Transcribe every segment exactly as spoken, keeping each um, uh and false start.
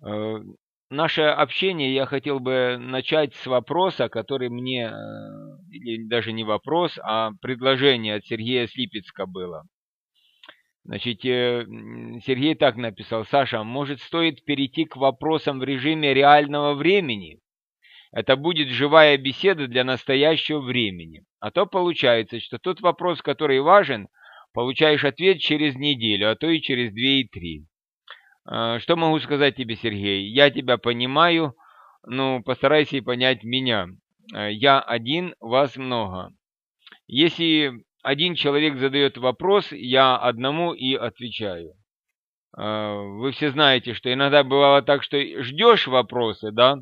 Э, Наше общение я хотел бы начать с вопроса, который мне, э, или даже не вопрос, а предложение от Сергея Слипецка было. Значит, э, м, Сергей так написал: Саша, может, стоит перейти к вопросам в режиме реального времени? Это будет живая беседа для настоящего времени. А то получается, что тот вопрос, который важен, получаешь ответ через неделю, а то и через две и три. А, Что могу сказать тебе, Сергей? Я тебя понимаю, ну, постарайся и понять меня. Э, Я один, вас много. Если один человек задает вопрос, я одному и отвечаю. А, Вы все знаете, что иногда бывало так, что ждешь вопросы, да,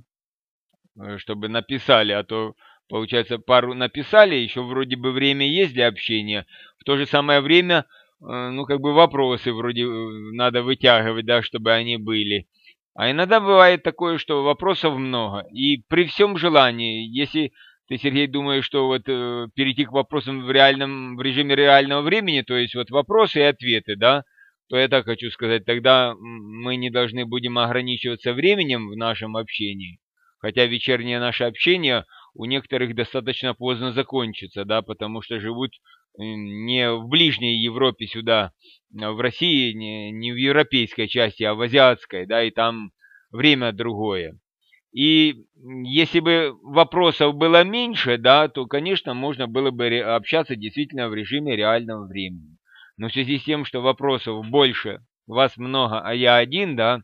э, чтобы написали, а то, получается, пару написали, еще вроде бы время есть для общения, в то же самое время, э, ну, как бы вопросы вроде э, надо вытягивать, да, чтобы они были. А иногда бывает такое, что вопросов много, и при всем желании, если ты, Сергей, думаешь, что вот э, перейти к вопросам в реальном, в режиме реального времени, то есть вот вопросы и ответы, да, то я так хочу сказать, тогда м, мы не должны будем ограничиваться временем в нашем общении, хотя вечернее наше общение у некоторых достаточно поздно закончится, да, потому что живут м, не в ближней Европе сюда, а в России, не, не в европейской части, а в азиатской, да, и там время другое. И м, если бы вопросов было меньше, да, то, конечно, можно было бы ре- общаться действительно в режиме реального времени. Но в связи с тем, что вопросов больше, вас много, а я один, да,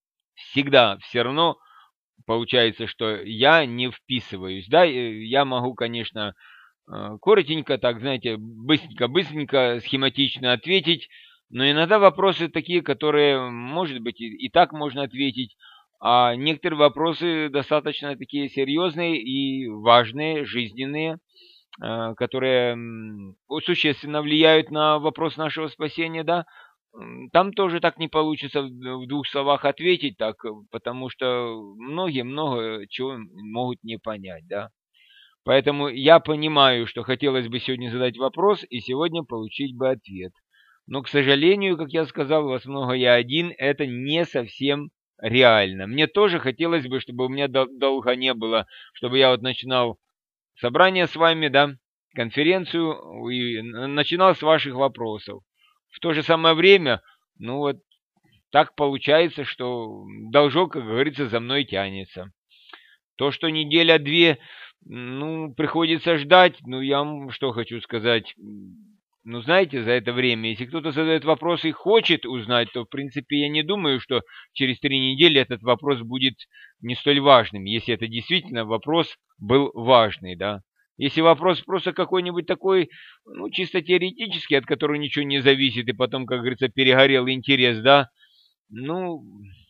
всегда все равно получается, что я не вписываюсь. Да, э, я могу, конечно, э, коротенько, так, знаете, быстренько-быстренько, схематично ответить, но иногда вопросы такие, которые, может быть, и, и так можно ответить, а некоторые вопросы достаточно такие серьезные и важные, жизненные, э, которые м, о- существенно влияют на вопрос нашего спасения, да. М, Там тоже так не получится в в двух словах ответить, так, э, потому что многие много чего могут не понять, да. Поэтому я понимаю, что хотелось бы сегодня задать вопрос и сегодня получить бы ответ. Но, к сожалению, как я сказал, вас много, я один, это не совсем реально. Мне тоже хотелось бы, чтобы у меня дол- долго не было, чтобы я вот начинал собрание с вами, да, конференцию, и н- начинал с ваших вопросов. В то же самое время, ну вот так получается, что должок, как говорится, за мной тянется. То, что неделя-две, ну, приходится ждать, ну, я вам что хочу сказать. м, Ну, знаете, за это время, если кто-то задает вопрос и хочет узнать, то, в принципе, я не думаю, что через три недели этот вопрос будет не столь важным, если это действительно вопрос был важный, да. Если вопрос просто какой-нибудь такой, ну, чисто теоретический, от которого ничего не зависит, и потом, как говорится, перегорел интерес, да, ну,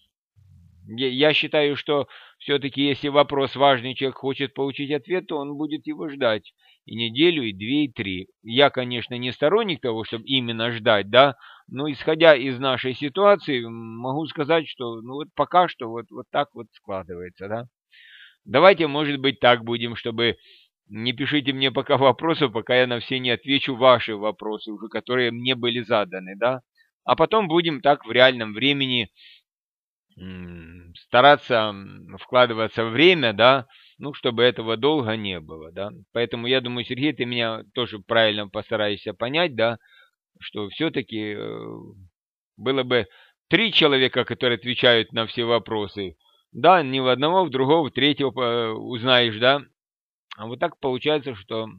я я считаю, что все-таки, если вопрос важный, человек хочет получить ответ, то он будет его ждать и неделю, и две, и три. Я, конечно, не сторонник того, чтобы именно ждать, да, но исходя из нашей ситуации, м, могу сказать, что ну вот пока что вот, вот так вот складывается, да. Давайте, может быть, так будем, чтобы не пишите мне пока вопросов, пока я на все не отвечу ваши вопросы, уже которые мне были заданы, да. А потом будем так в реальном времени м, стараться м, вкладываться в время, да, ну, чтобы этого долго не было, да. Поэтому я думаю, Сергей, ты меня тоже правильно постараешься понять, да, что все-таки было бы три человека, которые отвечают на все вопросы. Да, не в одного, в другого, в третьего э, узнаешь, да. А вот так получается, что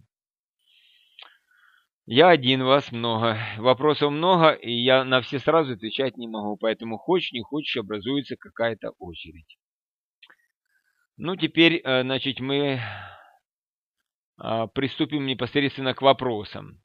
я один, вас много, вопросов много, и я на все сразу отвечать не могу. Поэтому хочешь, не хочешь, образуется какая-то очередь. Ну, теперь, э, значит, мы а, приступим непосредственно к вопросам.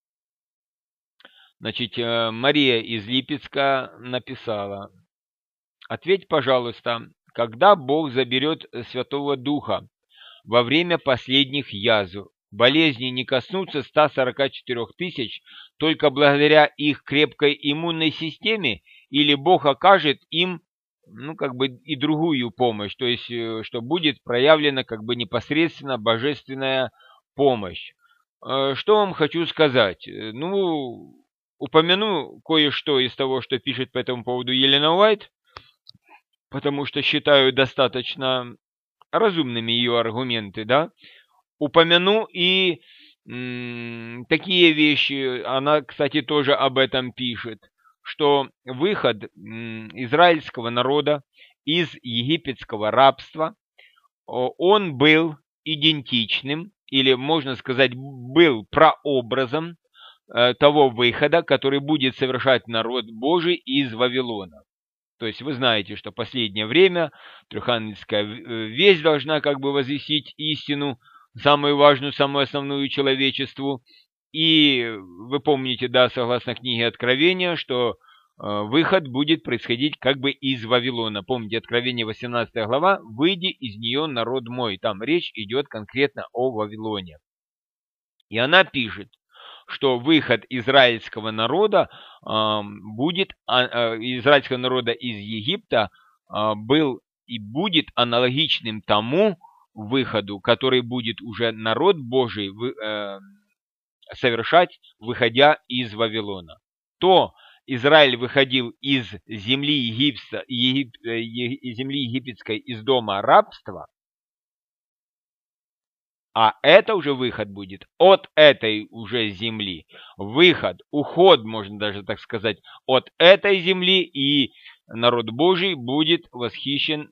Значит, э, Мария из Липецка написала: «Ответь, пожалуйста, когда Бог заберет э, Святого Духа во время последних язв? Болезни не коснутся ста сорока четырёх тысяч только благодаря их крепкой иммунной системе, или Бог окажет им, ну, как бы и другую помощь, то есть, э, что будет проявлена как бы непосредственно божественная помощь. Э, Что вам хочу сказать? Э, Ну, упомяну кое-что из того, что пишет по этому поводу Елена Уайт. потому что считаю достаточно разумными ее аргументы, да, упомяну и м, такие вещи. Она, кстати, тоже об этом пишет, что выход м, израильского народа из египетского рабства, он был идентичным, или, можно сказать, был прообразом э, того выхода, который будет совершать народ Божий из Вавилона. То есть вы знаете, что в последнее время трехангельская весть должна как бы возвестить истину, самую важную, самую основную человечеству. И вы помните, да, согласно книге Откровения, что э, выход будет происходить как бы из Вавилона. Помните, Откровение восемнадцатая глава, «Выйди из нее, народ мой». Там речь идет конкретно о Вавилоне. И она пишет, что выход израильского народа э, будет, э, израильского народа из Египта э, был и будет аналогичным тому выходу, который будет уже народ Божий э, совершать, выходя из Вавилона. То Израиль выходил из земли, Египта, Егип, из земли египетской, из дома рабства, а это уже выход будет от этой уже земли. Выход, уход, можно даже так сказать, от этой земли, и народ Божий будет восхищен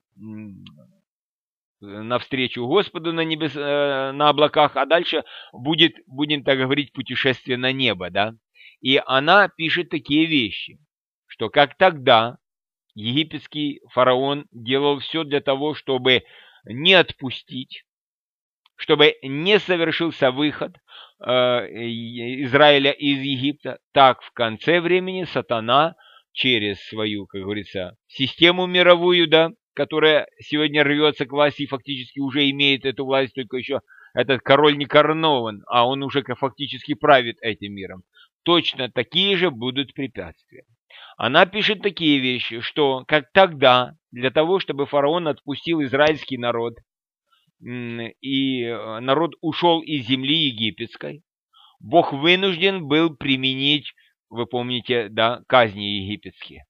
навстречу Господу на, небес, на облаках, а дальше будет, будем так говорить, путешествие на небо, да. И она пишет такие вещи, что как тогда египетский фараон делал все для того, чтобы не отпустить, чтобы не совершился выход э, Израиля из Египта, так в конце времени сатана через свою, как говорится, систему мировую, да, которая сегодня рвется к власти и фактически уже имеет эту власть, только еще этот король не коронован, а он уже фактически правит этим миром. Точно такие же будут препятствия. Она пишет такие вещи, что как тогда, для того, чтобы фараон отпустил израильский народ, и народ ушел из земли египетской, Бог вынужден был применить, вы помните, да, казни египетские.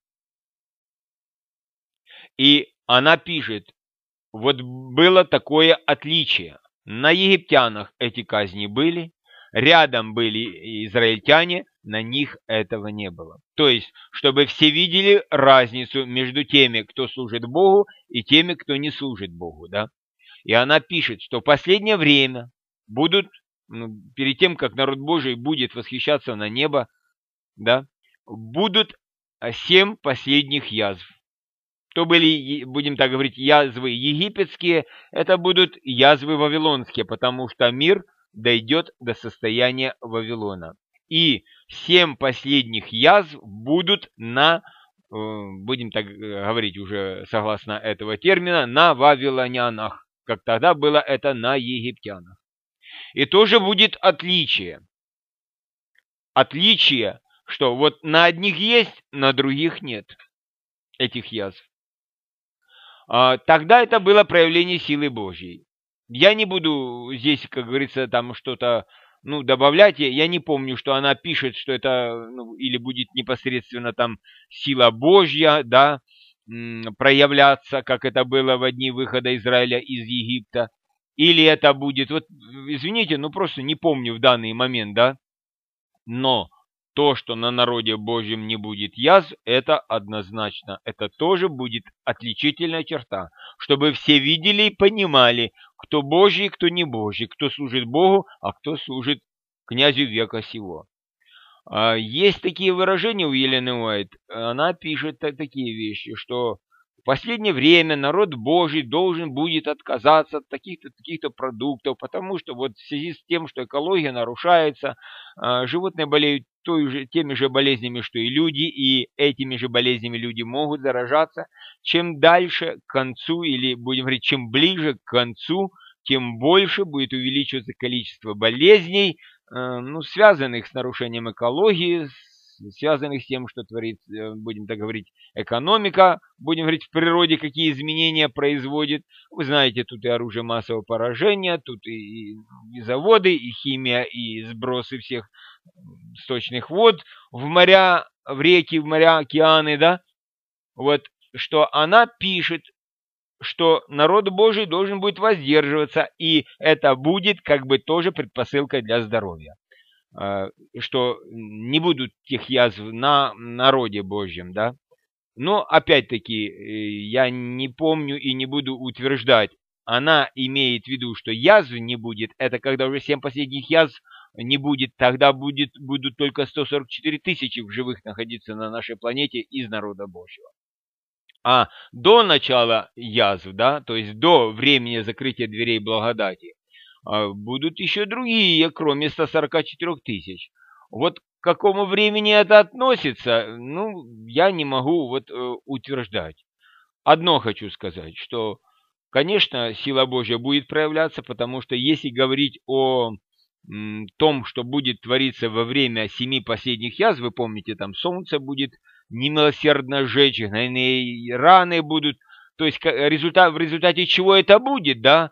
И она пишет, вот было такое отличие. На египтянах эти казни были, рядом были израильтяне, на них этого не было. То есть, чтобы все видели разницу между теми, кто служит Богу, и теми, кто не служит Богу, да. И она пишет, что в последнее время будут, ну, перед тем, как народ Божий будет восхищаться на небо, да, будут семь последних язв. То были, будем так говорить, язвы египетские, это будут язвы вавилонские, потому что мир дойдет до состояния Вавилона. И семь последних язв будут на, будем так говорить уже согласно этого термина, на вавилонянах, как тогда было это на египтянах. И тоже будет отличие. Отличие, что вот на одних есть, на других нет этих язв. Тогда это было проявление силы Божьей. Я не буду здесь, как говорится, там что-то, ну, добавлять. Я не помню, что она пишет, что это, ну, или будет непосредственно там сила Божья, да, проявляться, как это было в дни выхода Израиля из Египта. Или это будет, вот, извините, ну, просто не помню в данный момент, да. Но то, что на народе Божьем не будет язв, это однозначно. Это тоже будет отличительная черта, чтобы все видели и понимали, кто Божий, кто не Божий, кто служит Богу, а кто служит князю века сего. Есть такие выражения у Елены Уайт. Она пишет такие вещи, что в последнее время народ Божий должен будет отказаться от таких-то таких-то продуктов, потому что вот в связи с тем, что экология нарушается, животные болеют той же, теми же болезнями, что и люди, и этими же болезнями люди могут заражаться. Чем дальше к концу, или будем говорить, чем ближе к концу, тем больше будет увеличиваться количество болезней, ну, связанных с нарушением экологии, связанных с тем, что творит, будем так говорить, экономика, будем говорить, в природе, какие изменения производит. Вы знаете, тут и оружие массового поражения, тут и, и заводы, и химия, и сбросы всех сточных вод в моря, в реки, в моря, океаны, да. Вот что она пишет, что народ Божий должен будет воздерживаться, и это будет как бы тоже предпосылкой для здоровья. Что не будут тех язв на народе Божьем, да. Но, опять-таки, я не помню и не буду утверждать, она имеет в виду, что язв не будет, это когда уже семь последних язв не будет, тогда будет, будут только сто сорок четыре тысячи в живых находиться на нашей планете из народа Божьего. А до начала язв, да, то есть до времени закрытия дверей благодати, будут еще другие, кроме ста сорока четырёх тысяч. Вот к какому времени это относится, ну, я не могу вот э, утверждать. Одно хочу сказать, что, конечно, сила Божья будет проявляться, потому что если говорить о м, том, что будет твориться во время семи последних язв, вы помните, там солнце будет немилосердно жечь, гнойные раны будут, то есть результат, в результате чего это будет, да,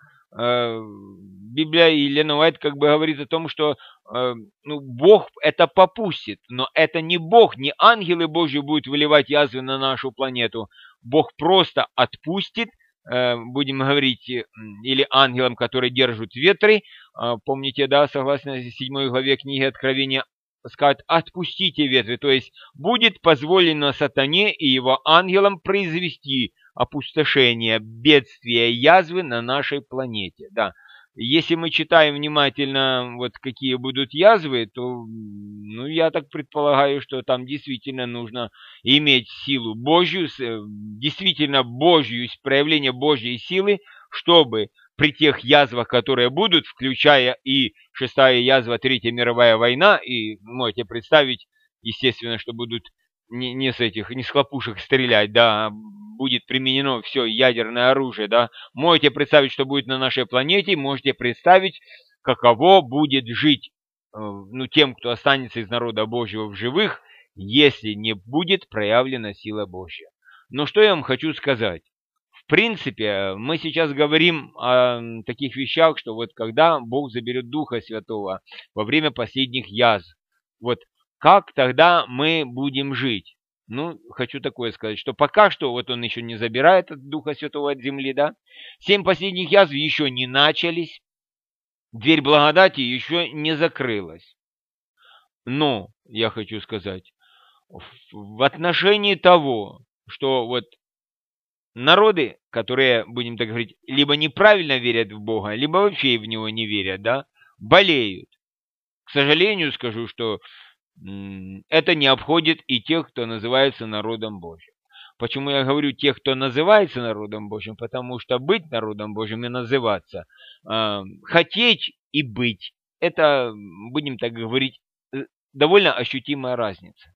Библия и Елена Уайт как бы говорит о том, что э, ну, Бог это попустит, но это не Бог, не ангелы Божьи будут выливать язвы на нашу планету. Бог просто отпустит, э, будем говорить, или ангелам, которые держат ветры, э, помните, да, согласно седьмой главе книги Откровения, сказать, отпустите ветры, то есть будет позволено сатане и его ангелам произвести опустошение, бедствия, язвы на нашей планете, да. Если мы читаем внимательно, вот какие будут язвы, то, ну, я так предполагаю, что там действительно нужно иметь силу Божью, действительно Божью, проявление Божьей силы, чтобы при тех язвах, которые будут, включая и шестая язва, Третья мировая война, и можете представить, естественно, что будут не, не с этих, не с хлопушек стрелять, да, будет применено все ядерное оружие, да. Можете представить, что будет на нашей планете, можете представить, каково будет жить, ну, тем, кто останется из народа Божьего в живых, если не будет проявлена сила Божья. Но что я вам хочу сказать? В принципе, мы сейчас говорим о таких вещах, что вот когда Бог заберет Духа Святого во время последних язв, вот как тогда мы будем жить? Ну, хочу такое сказать, что пока что вот он еще не забирает от Духа Святого от земли, да? Семь последних язв еще не начались, дверь благодати еще не закрылась. Но, я хочу сказать, в отношении того, что вот народы, которые, будем так говорить, либо неправильно верят в Бога, либо вообще в Него не верят, да, болеют. К сожалению, скажу, что это не обходит и тех, кто называется народом Божьим. Почему я говорю тех, кто называется народом Божьим? Потому что быть народом Божьим и называться, э, хотеть и быть, это, будем так говорить, довольно ощутимая разница.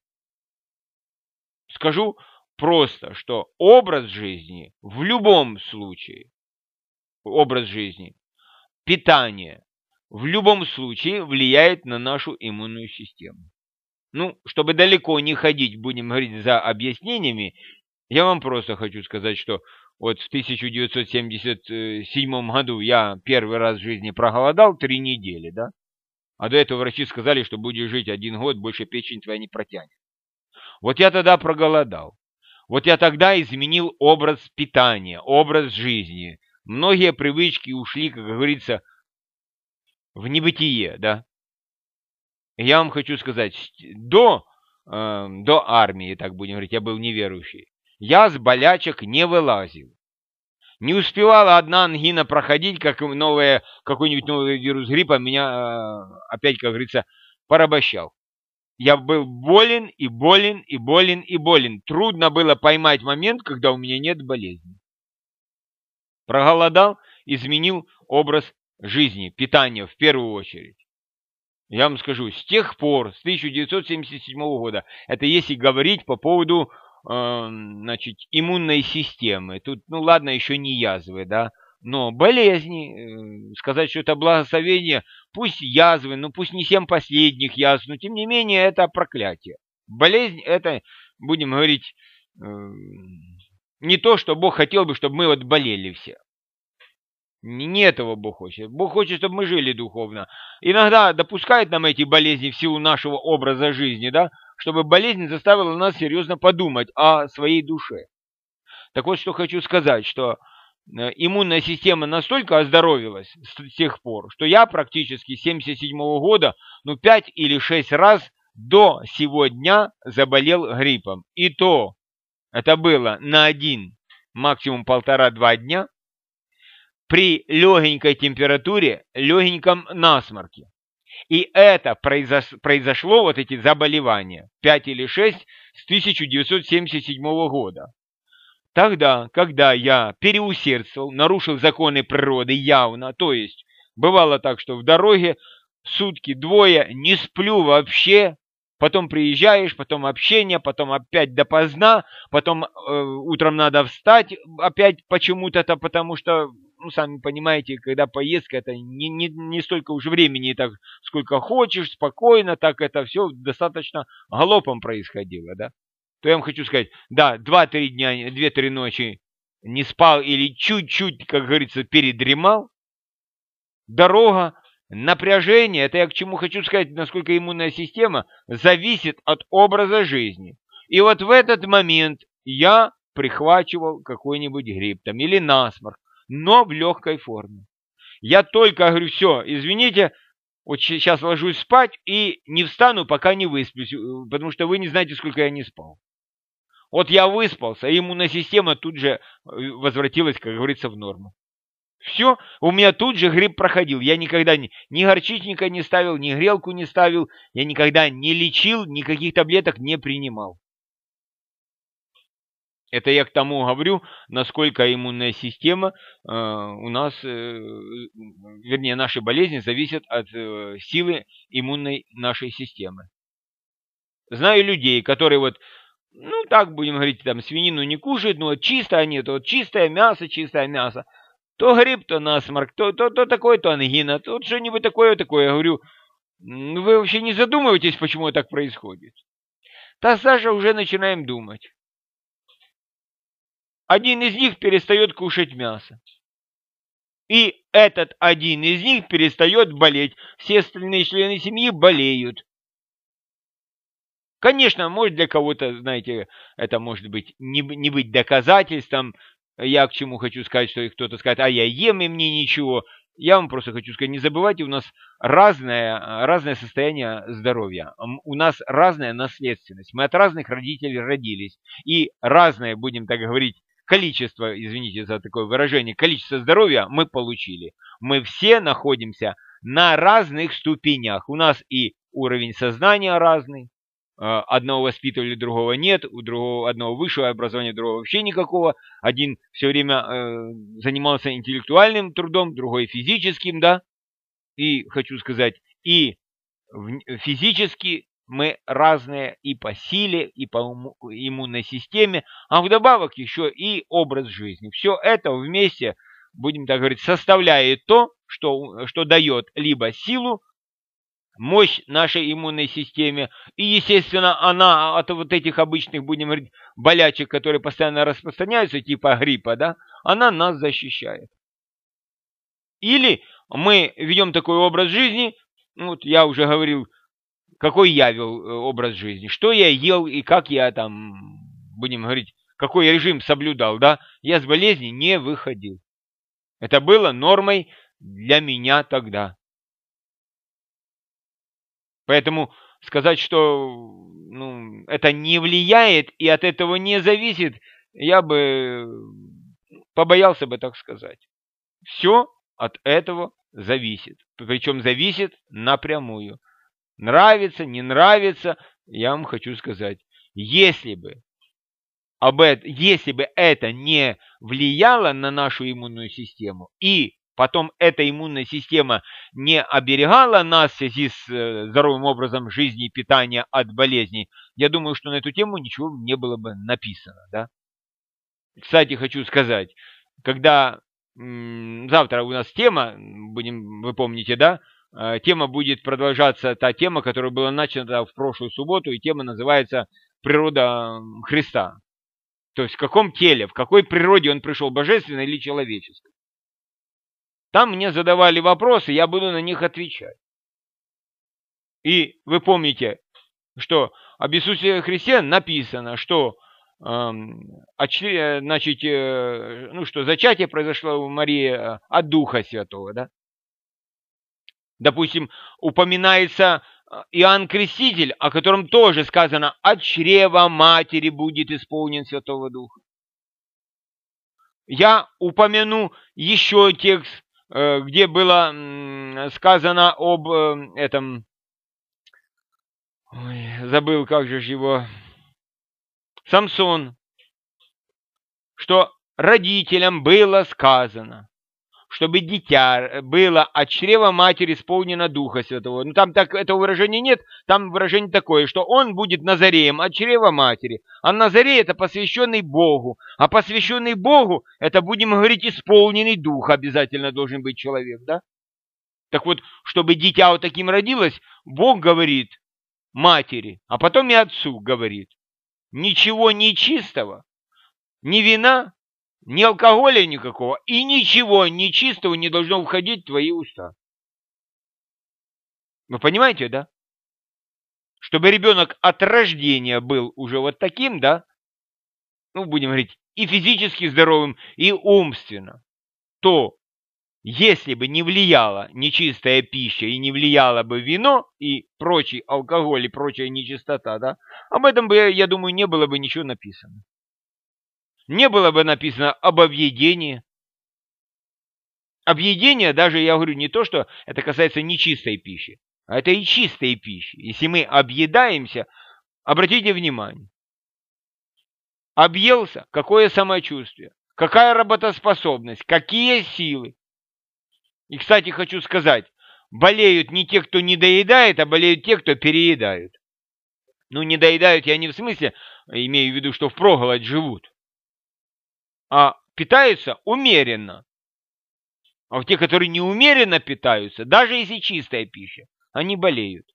Скажу просто, что образ жизни в любом случае, образ жизни, питание в любом случае влияет на нашу иммунную систему. Ну, чтобы далеко не ходить, будем говорить, за объяснениями, я вам просто хочу сказать, что вот в тысяча девятьсот семьдесят седьмом году я первый раз в жизни проголодал три недели, да? А до этого врачи сказали, что будешь жить один год, больше печень твоя не протянет. Вот я тогда проголодал. Вот я тогда изменил образ питания, образ жизни. Многие привычки ушли, как говорится, в небытие, да? Я вам хочу сказать, до, э, до армии, так будем говорить, я был неверующий, я с болячек не вылазил. Не успевала одна ангина проходить, как новая, какой-нибудь новый вирус гриппа меня э, опять, как говорится, порабощал. Я был болен и болен и болен и болен. Трудно было поймать момент, когда у меня нет болезни. Проголодал, изменил образ жизни, питания в первую очередь. Я вам скажу, с тех пор, с тысяча девятьсот семьдесят седьмого года, это если говорить по поводу э, значит, иммунной системы. Тут, ну ладно, еще не язвы, да, но болезни, э, сказать, что это благословение, пусть язвы, ну пусть не семь последних язв, но тем не менее это проклятие. Болезнь это, будем говорить, э, не то, что Бог хотел бы, чтобы мы вот болели все. Не этого Бог хочет. Бог хочет, чтобы мы жили духовно. Иногда допускает нам эти болезни в силу нашего образа жизни, да, чтобы болезнь заставила нас серьезно подумать о своей душе. Так вот, что хочу сказать, что иммунная система настолько оздоровилась с тех пор, что я практически с семьдесят седьмого года, ну, пять или шесть раз до сего дня заболел гриппом. И то это было на один, максимум полтора-два дня, при легенькой температуре, легеньком насморке. И это произош... произошло, вот эти заболевания, пять или шесть с тысяча девятьсот семьдесят седьмого года. Тогда, когда я переусердствовал, нарушил законы природы явно, то есть бывало так, что в дороге сутки двое не сплю вообще, потом приезжаешь, потом общение, потом опять допоздна, потом э, утром надо встать опять почему-то, потому что, ну, сами понимаете, когда поездка, это не, не, не столько уже времени, так сколько хочешь, спокойно, так это все достаточно галопом происходило, да. То я вам хочу сказать, да, два-три дня, две-три ночи не спал или чуть-чуть, как говорится, передремал. Дорога, напряжение, это я к чему хочу сказать, насколько иммунная система зависит от образа жизни. И вот в этот момент я прихвачивал какой-нибудь грипп там или насморк, но в легкой форме. Я только говорю, все, извините, вот сейчас ложусь спать и не встану, пока не высплюсь, потому что вы не знаете, сколько я не спал. Вот я выспался, и иммунная система тут же возвратилась, как говорится, в норму. Все, у меня тут же грипп проходил. Я никогда ни, ни горчичника не ставил, ни грелку не ставил, я никогда не лечил, никаких таблеток не принимал. Это я к тому говорю, насколько иммунная система э, у нас, э, вернее, наши болезни зависят от э, силы иммунной нашей системы. Знаю людей, которые вот, ну, так будем говорить, там, свинину не кушают, но вот чистое нет, вот чистое мясо, чистое мясо. То грипп, то насморк, то, то, то такое, то ангина, то что-нибудь такое, такое. Я говорю, вы вообще не задумываетесь, почему так происходит? Та Саша, уже начинаем думать. Один из них перестает кушать мясо. И этот один из них перестает болеть. Все остальные члены семьи болеют. Конечно, может для кого-то, знаете, это может быть не, не быть доказательством. Я к чему хочу сказать, что кто-то скажет, а я ем, и мне ничего. Я вам просто хочу сказать, не забывайте, у нас разное, разное состояние здоровья. У нас разная наследственность. Мы от разных родителей родились. И разное, будем так говорить, количество, извините за такое выражение, количество здоровья мы получили. Мы все находимся на разных ступенях. У нас и уровень сознания разный. Одного воспитывали, другого нет, у другого одного высшего образования, другого вообще никакого. Один все время э, занимался интеллектуальным трудом, другой физическим, да. И хочу сказать, и в, физически мы разные и по силе, и по иммунной системе, а вдобавок еще и образ жизни. Все это вместе, будем так говорить, составляет то, что, что дает либо силу, мощь нашей иммунной системе. И, естественно, она от вот этих обычных, будем говорить, болячек, которые постоянно распространяются, типа гриппа, да, она нас защищает. Или мы ведем такой образ жизни, ну, вот я уже говорил, какой я вел образ жизни, что я ел и как я там, будем говорить, какой режим соблюдал, да, я с болезни не выходил. Это было нормой для меня тогда. Поэтому сказать, что ну, это не влияет и от этого не зависит, я бы побоялся бы так сказать. Все от этого зависит. Причем зависит напрямую. Нравится, не нравится, я вам хочу сказать. Если бы, об это, если бы это не влияло на нашу иммунную систему и потом эта иммунная система не оберегала нас в связи с э, здоровым образом жизни и питания от болезней, я думаю, что на эту тему ничего не было бы написано. Да? Кстати, хочу сказать, когда м, завтра у нас тема, будем, вы помните, да, э, тема будет продолжаться, та тема, которая была начата в прошлую субботу, и тема называется «Природа Христа». То есть в каком теле, в какой природе он пришел, божественной или человеческой. Там мне задавали вопросы, я буду на них отвечать. И вы помните, что об Иисусе Христе написано, что значит, ну что, зачатие произошло у Марии от Духа Святого, да? Допустим, упоминается Иоанн Креститель, о котором тоже сказано, от чрева матери будет исполнен Святого Духа. Я упомяну еще текст, где было сказано об этом, ой, забыл, как же его, Самсон, что родителям было сказано, чтобы дитя было от чрева матери исполнено Духа Святого. Ну, там так, этого выражения нет, там выражение такое, что он будет Назареем от чрева матери. А Назарей — это посвященный Богу. А посвященный Богу — это, будем говорить, исполненный Дух обязательно должен быть человек, да? Так вот, чтобы дитя вот таким родилось, Бог говорит матери, а потом и отцу говорит: ничего нечистого, ни вина, ни алкоголя никакого, и ничего нечистого не должно входить в твои уста. Вы понимаете, да? Чтобы ребенок от рождения был уже вот таким, да, ну, будем говорить, и физически здоровым, и умственно, то если бы не влияла нечистая пища и не влияло бы вино и прочий алкоголь и прочая нечистота, да, об этом бы, я думаю, не было бы ничего написано. Не было бы написано об объедении. Объедение, даже я говорю не то, что это касается нечистой пищи, а это и чистой пищи. Если мы объедаемся, обратите внимание, объелся, какое самочувствие, какая работоспособность, какие силы. И, кстати, хочу сказать, болеют не те, кто не доедает, а болеют те, кто переедают. Ну, не доедают я не в смысле, имею в виду, что впроголодь живут, а питаются умеренно. А те, которые неумеренно питаются, даже если чистая пища, они болеют.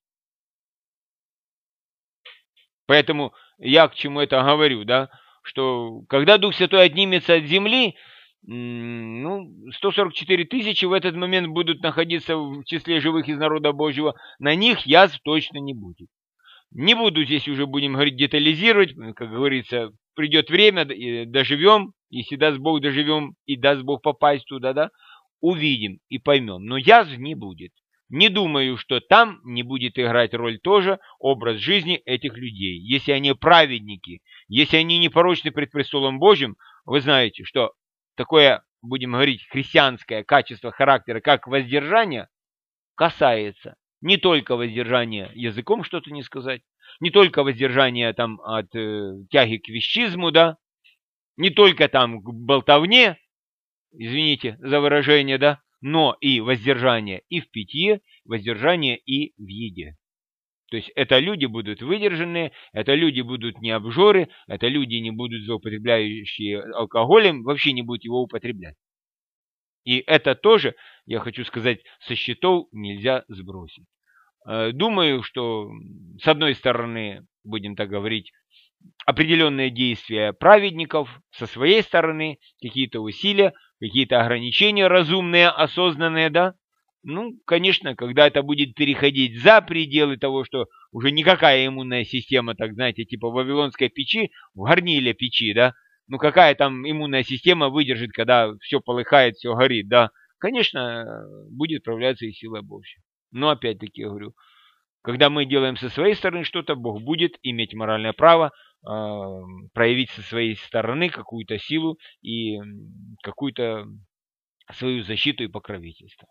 Поэтому я к чему это говорю, да, что когда Дух Святой отнимется от земли, ну, сто сорок четыре тысячи в этот момент будут находиться в числе живых из народа Божьего, на них язв точно не будет. Не буду здесь уже, будем говорить, детализировать, как говорится, придет время, доживем, если даст Бог доживем и даст Бог попасть туда, да, увидим и поймем. Но язв не будет. Не думаю, что там не будет играть роль тоже образ жизни этих людей. Если они праведники, если они непорочны пред престолом Божьим, вы знаете, что такое, будем говорить, христианское качество характера, как воздержание, касается не только воздержания языком что-то не сказать, не только воздержания там от э, тяги к вещизму, да, не только там к болтовне, извините за выражение, да, но и воздержание и в питье, воздержание и в еде. То есть это люди будут выдержанные, это люди будут не обжоры, это люди не будут злоупотребляющие алкоголем, вообще не будут его употреблять. И это тоже, я хочу сказать, со счетов нельзя сбросить. Думаю, что с одной стороны, будем так говорить, определенные действия праведников, со своей стороны какие-то усилия, какие-то ограничения разумные, осознанные, да. Ну, конечно, когда это будет переходить за пределы того, что уже никакая иммунная система, так знаете, типа вавилонской печи, в горниле печи, да, ну какая там иммунная система выдержит, когда все полыхает, все горит, да, конечно, будет проявляться и сила Божья. Но опять-таки я говорю, когда мы делаем со своей стороны что-то, Бог будет иметь моральное право э, проявить со своей стороны какую-то силу и какую-то свою защиту и покровительство.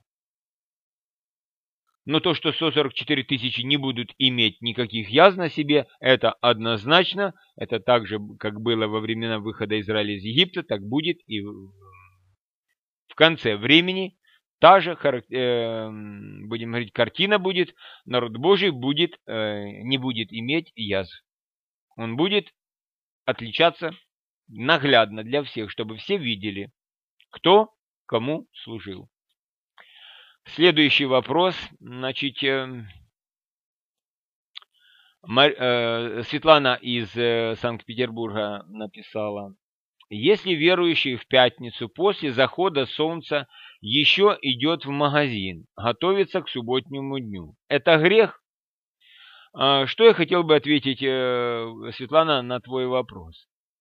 Но то, что сто сорок четыре тысячи не будут иметь никаких язв на себе, это однозначно. Это так же, как было во времена выхода Израиля из Египта, так будет и в конце времени. Та же, э, будем говорить, картина будет. Народ Божий будет, э, не будет иметь язв. Он будет отличаться наглядно для всех, чтобы все видели, кто кому служил. Следующий вопрос. Значит, э, Мар, э, Светлана из э, Санкт-Петербурга написала: если верующий в пятницу после захода солнца еще идет в магазин, готовится к субботнему дню, это грех? Э, что я хотел бы ответить, э, Светлана, на твой вопрос?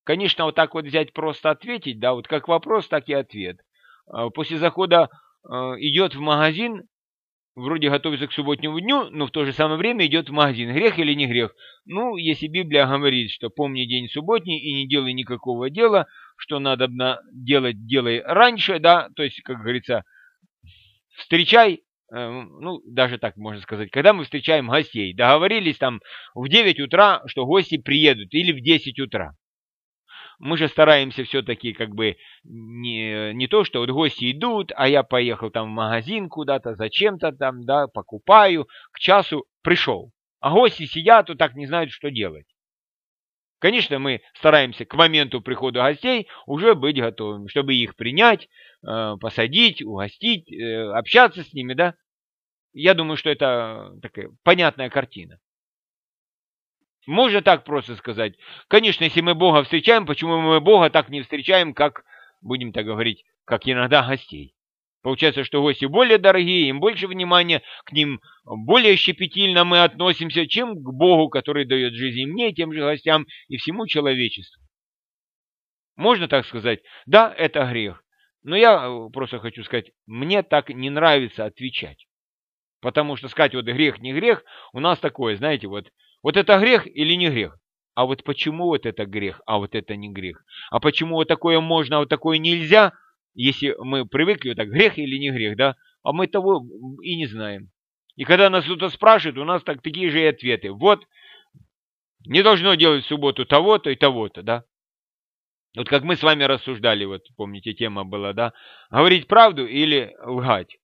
Конечно, вот так вот взять просто ответить, да, вот как вопрос, так и ответ. А, После захода а, идет в магазин, вроде готовится к субботнему дню, но в то же самое время идет в магазин. Грех или не грех? Ну, если Библия говорит, что помни день субботний и не делай никакого дела, что надо делать, делай раньше, да, то есть, как говорится, встречай, э, ну, даже так можно сказать, когда мы встречаем гостей, договорились там в девять утра, что гости приедут, или в десять утра. Мы же стараемся все-таки как бы не, не то, что вот гости идут, а я поехал там в магазин куда-то, зачем-то там, да, покупаю, к часу пришел. А гости сидят, вот так не знают, что делать. Конечно, мы стараемся к моменту прихода гостей уже быть готовыми, чтобы их принять, э, посадить, угостить, э, общаться с ними, да. Я думаю, что это такая понятная картина. Можно так просто сказать. Конечно, если мы Бога встречаем, почему мы Бога так не встречаем, как, будем так говорить, как иногда гостей? Получается, что гости более дорогие, им больше внимания, к ним более щепетильно мы относимся, чем к Богу, который дает жизнь и мне, и тем же гостям, и всему человечеству. Можно так сказать? Да, это грех. Но я просто хочу сказать, мне так не нравится отвечать. Потому что сказать вот грех, не грех, у нас такое, знаете, вот, вот это грех или не грех? А вот почему вот это грех, а вот это не грех? А почему вот такое можно, а вот такое нельзя? Если мы привыкли, вот так, грех или не грех, да? А мы того и не знаем. И когда нас кто-то спрашивает, у нас так, такие же и ответы. Вот, не должно делать в субботу того-то и того-то, да? Вот как мы с вами рассуждали, вот помните, тема была, да? Говорить правду или лгать?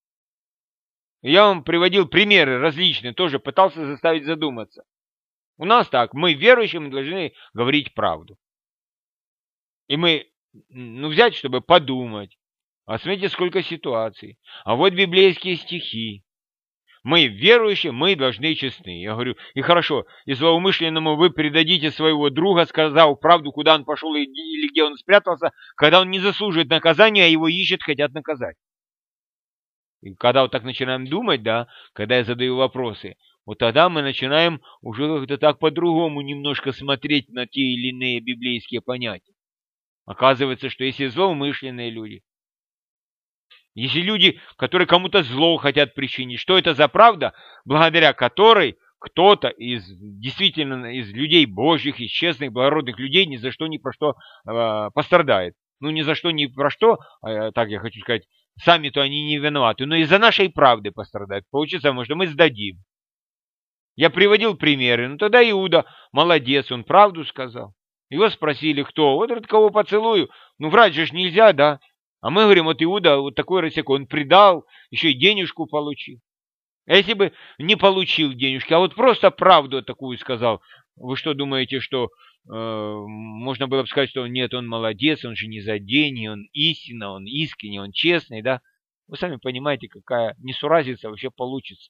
Я вам приводил примеры различные, тоже пытался заставить задуматься. У нас так, мы верующие, мы должны говорить правду. И мы, ну, взять, чтобы подумать. А смотрите, сколько ситуаций. А вот библейские стихи. Мы верующие, мы должны честны. Я говорю, и хорошо, и злоумышленному вы передадите своего друга, сказав правду, куда он пошел или где он спрятался, когда он не заслуживает наказания, а его ищут, хотят наказать. И когда вот так начинаем думать, да, когда я задаю вопросы, вот тогда мы начинаем уже как-то так по-другому немножко смотреть на те или иные библейские понятия. Оказывается, что если злоумышленные люди, если люди, которые кому-то зло хотят причинить, что это за правда, благодаря которой кто-то из действительно из людей Божьих, из честных, благородных людей ни за что, ни про что э, пострадает. Ну, ни за что, ни про что, э, так я хочу сказать, сами-то они не виноваты, но из-за нашей правды пострадают. Получится, может, мы сдадим. Я приводил примеры, ну тогда Иуда молодец, он правду сказал. Его спросили, кто? Вот от кого поцелую. Ну, врать же ж нельзя, да? А мы говорим, вот Иуда вот такой рысяк, он предал, еще и денежку получил. А если бы не получил денежки, а вот просто правду такую сказал, вы что думаете, что э, можно было бы сказать, что нет, он молодец, он же не за деньги, он истинно, он искренний, он честный, да? Вы сами понимаете, какая несуразица вообще получится.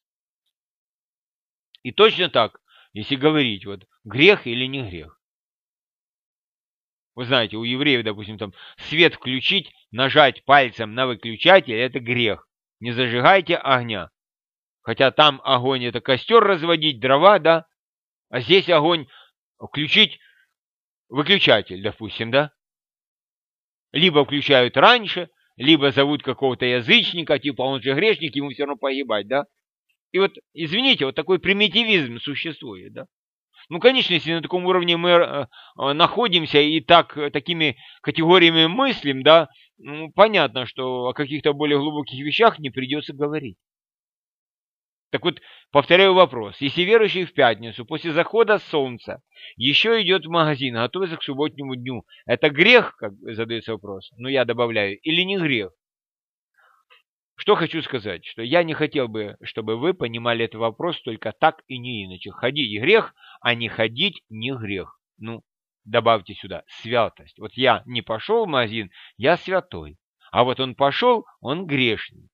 И точно так, если говорить, вот грех или не грех. Вы знаете, у евреев, допустим, там свет включить, нажать пальцем на выключатель, это грех. Не зажигайте огня. Хотя там огонь это костер разводить, дрова, да? А здесь огонь включить выключатель, допустим, да? Либо включают раньше, либо зовут какого-то язычника, типа он же грешник, ему все равно погибать, да? И вот, извините, вот такой примитивизм существует, да? Ну, конечно, если на таком уровне мы э, находимся и так, такими категориями мыслим, да, ну, понятно, что о каких-то более глубоких вещах не придется говорить. Так вот, повторяю вопрос. Если верующий в пятницу после захода солнца еще идет в магазин, готовится к субботнему дню, это грех, как задается вопрос, ну, я добавляю, или не грех? Что хочу сказать, что я не хотел бы, чтобы вы понимали этот вопрос только так и не иначе. Ходить грех, а не ходить не грех. Ну, добавьте сюда святость. Вот я не пошел в магазин, я святой. А вот он пошел, он грешный.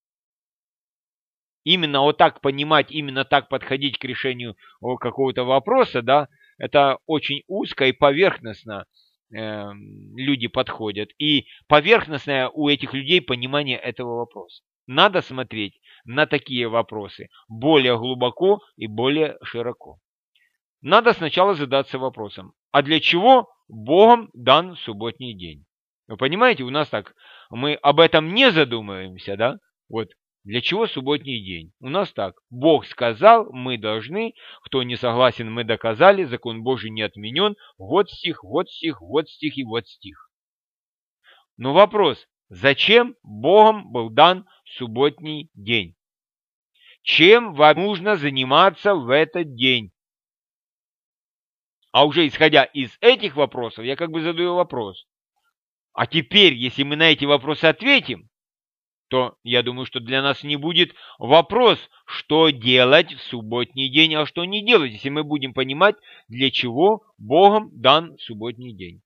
Именно вот так понимать, именно так подходить к решению какого-то вопроса, да, это очень узко и поверхностно э, люди подходят. И поверхностное у этих людей понимание этого вопроса. Надо смотреть на такие вопросы более глубоко и более широко. Надо сначала задаться вопросом, а для чего Богом дан субботний день. Вы понимаете, у нас так, мы об этом не задумываемся, да? Вот для чего субботний день? У нас так, Бог сказал, мы должны, кто не согласен, мы доказали, закон Божий не отменен, вот стих, вот стих, вот стих и вот стих. Но вопрос, зачем Богом был дан субботний день? Чем вам нужно заниматься в этот день? А уже исходя из этих вопросов, я как бы задаю вопрос. А теперь, если мы на эти вопросы ответим, то я думаю, что для нас не будет вопрос, что делать в субботний день, а что не делать, если мы будем понимать, для чего Богом дан субботний день.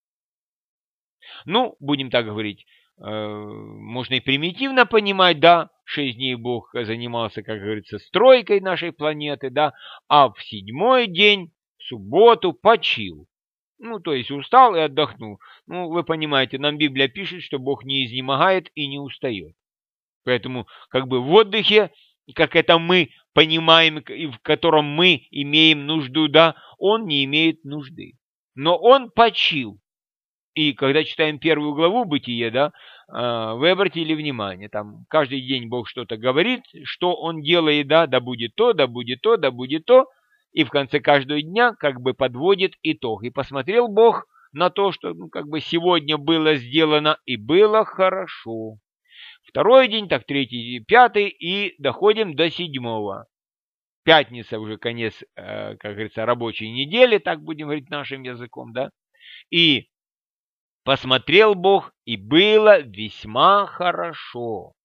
Ну, будем так говорить, э, можно и примитивно понимать, да, шесть дней Бог занимался, как говорится, стройкой нашей планеты, да, а в седьмой день, в субботу, почил. Ну, то есть устал и отдохнул. Ну, вы понимаете, нам Библия пишет, что Бог не изнемогает и не устает. Поэтому, как бы в отдыхе, как это мы понимаем, и в котором мы имеем нужду, да, он не имеет нужды. Но он почил. И когда читаем первую главу Бытия, да, вы обратили внимание, там каждый день Бог что-то говорит, что он делает, да, да будет то, да будет то, да будет то. И в конце каждого дня как бы подводит итог. И посмотрел Бог на то, что ну, как бы сегодня было сделано, и было хорошо. Второй день, так третий, пятый, и доходим до седьмого. Пятница уже конец, э, как говорится, рабочей недели, так будем говорить нашим языком, да. И посмотрел Бог, и было весьма хорошо.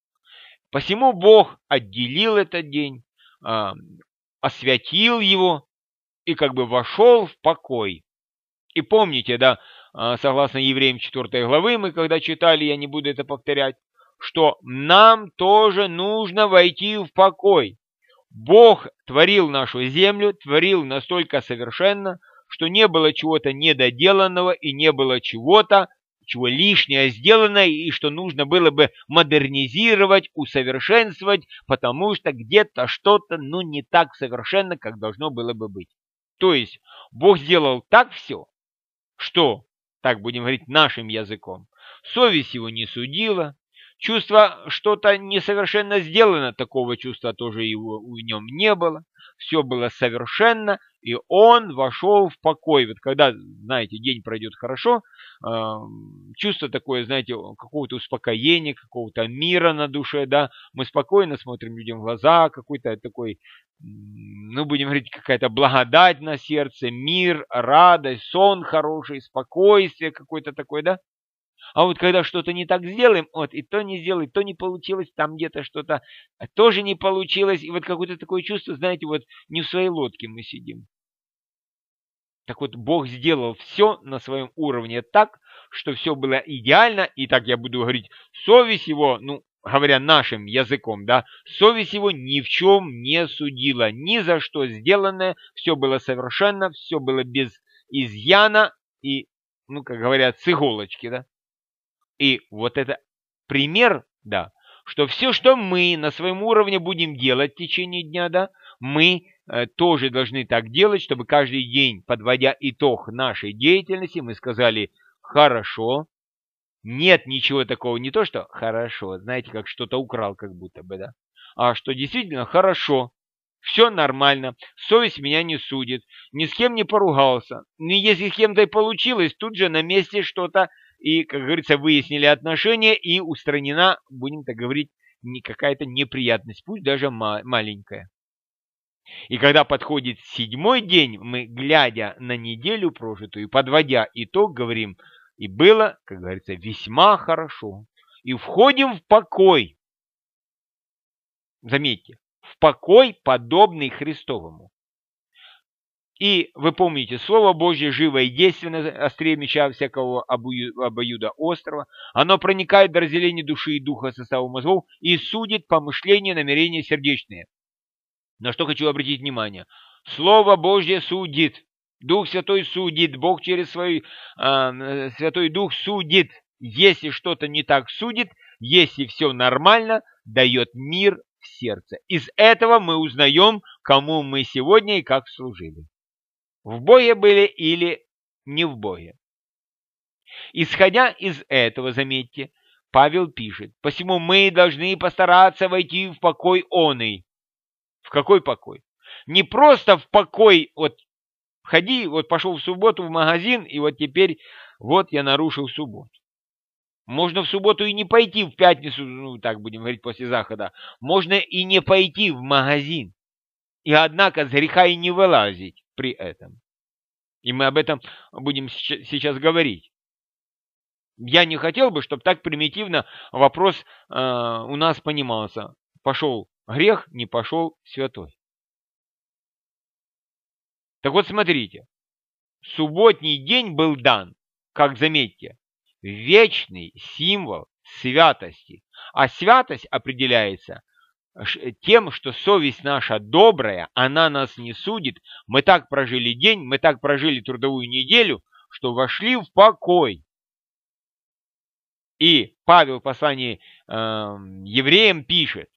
Посему Бог отделил этот день, э, освятил его и как бы вошел в покой. И помните, да, согласно Евреям четвёртой главы, мы когда читали, я не буду это повторять, что нам тоже нужно войти в покой. Бог творил нашу землю, творил настолько совершенно, что не было чего-то недоделанного и не было чего-то, чего лишнее сделано, и что нужно было бы модернизировать, усовершенствовать, потому что где-то что-то, ну, не так совершенно, как должно было бы быть. То есть Бог сделал так все, что, так будем говорить нашим языком, совесть его не судила, чувство что-то несовершенно сделано, такого чувства тоже его, в нем не было, все было совершенно, и он вошел в покой. Вот когда, знаете, день пройдет хорошо, э, чувство такое, знаете, какого-то успокоения, какого-то мира на душе, да, мы спокойно смотрим людям в глаза, какой-то такой, ну, будем говорить, какая-то благодать на сердце, мир, радость, сон хороший, спокойствие какое-то такое, да. А вот когда что-то не так сделаем, вот, и то не сделай, то не получилось, там где-то что-то тоже не получилось, и вот какое-то такое чувство, знаете, вот не в своей лодке мы сидим. Так вот, Бог сделал все на своем уровне так, что все было идеально, и так я буду говорить, совесть его, ну, говоря нашим языком, да, совесть его ни в чем не судила, ни за что сделанное, все было совершенно, все было без изъяна и, ну, как говорят, с иголочки, да. И вот это пример, да, что все, что мы на своем уровне будем делать в течение дня, да, мы э, тоже должны так делать, чтобы каждый день, подводя итог нашей деятельности, мы сказали «хорошо». Нет ничего такого, не то что «хорошо», знаете, как что-то украл как будто бы, да, а что действительно «хорошо». Все нормально, совесть меня не судит, ни с кем не поругался. Но если с кем-то и получилось, тут же на месте что-то, и, как говорится, выяснили отношения, и устранена, будем так говорить, не какая-то неприятность, пусть даже ма- маленькая. И когда подходит седьмой день, мы, глядя на неделю прожитую, подводя итог, говорим, и было, как говорится, весьма хорошо. И входим в покой. Заметьте. В покой, подобный Христовому. И вы помните, Слово Божье живо и действенно, острее меча всякого обоюда острого. Оно проникает до разделения души и духа, составу мозгов и судит помышления, намерения сердечные. На что хочу обратить внимание. Слово Божье судит. Дух Святой судит. Бог через свой э, Святой Дух судит. Если что-то не так, судит. Если все нормально, дает мир в сердце. Из этого мы узнаем, кому мы сегодня и как служили. В Боге были или не в Боге. Исходя из этого, заметьте, Павел пишет: «Посему мы должны постараться войти в покой оный». В какой покой? Не просто в покой, вот ходи, вот пошел в субботу в магазин, и вот теперь вот я нарушил субботу. Можно в субботу и не пойти, в пятницу, ну так будем говорить, после захода. Можно и не пойти в магазин. И однако с греха и не вылазить при этом. И мы об этом будем сейчас говорить. Я не хотел бы, чтобы так примитивно вопрос э, у нас понимался. Пошел грех, не пошел святой. Так вот, смотрите. Субботний день был дан, как заметьте, вечный символ святости. А святость определяется тем, что совесть наша добрая, она нас не судит. Мы так прожили день, мы так прожили трудовую неделю, что вошли в покой. И Павел в послании э, евреям пишет,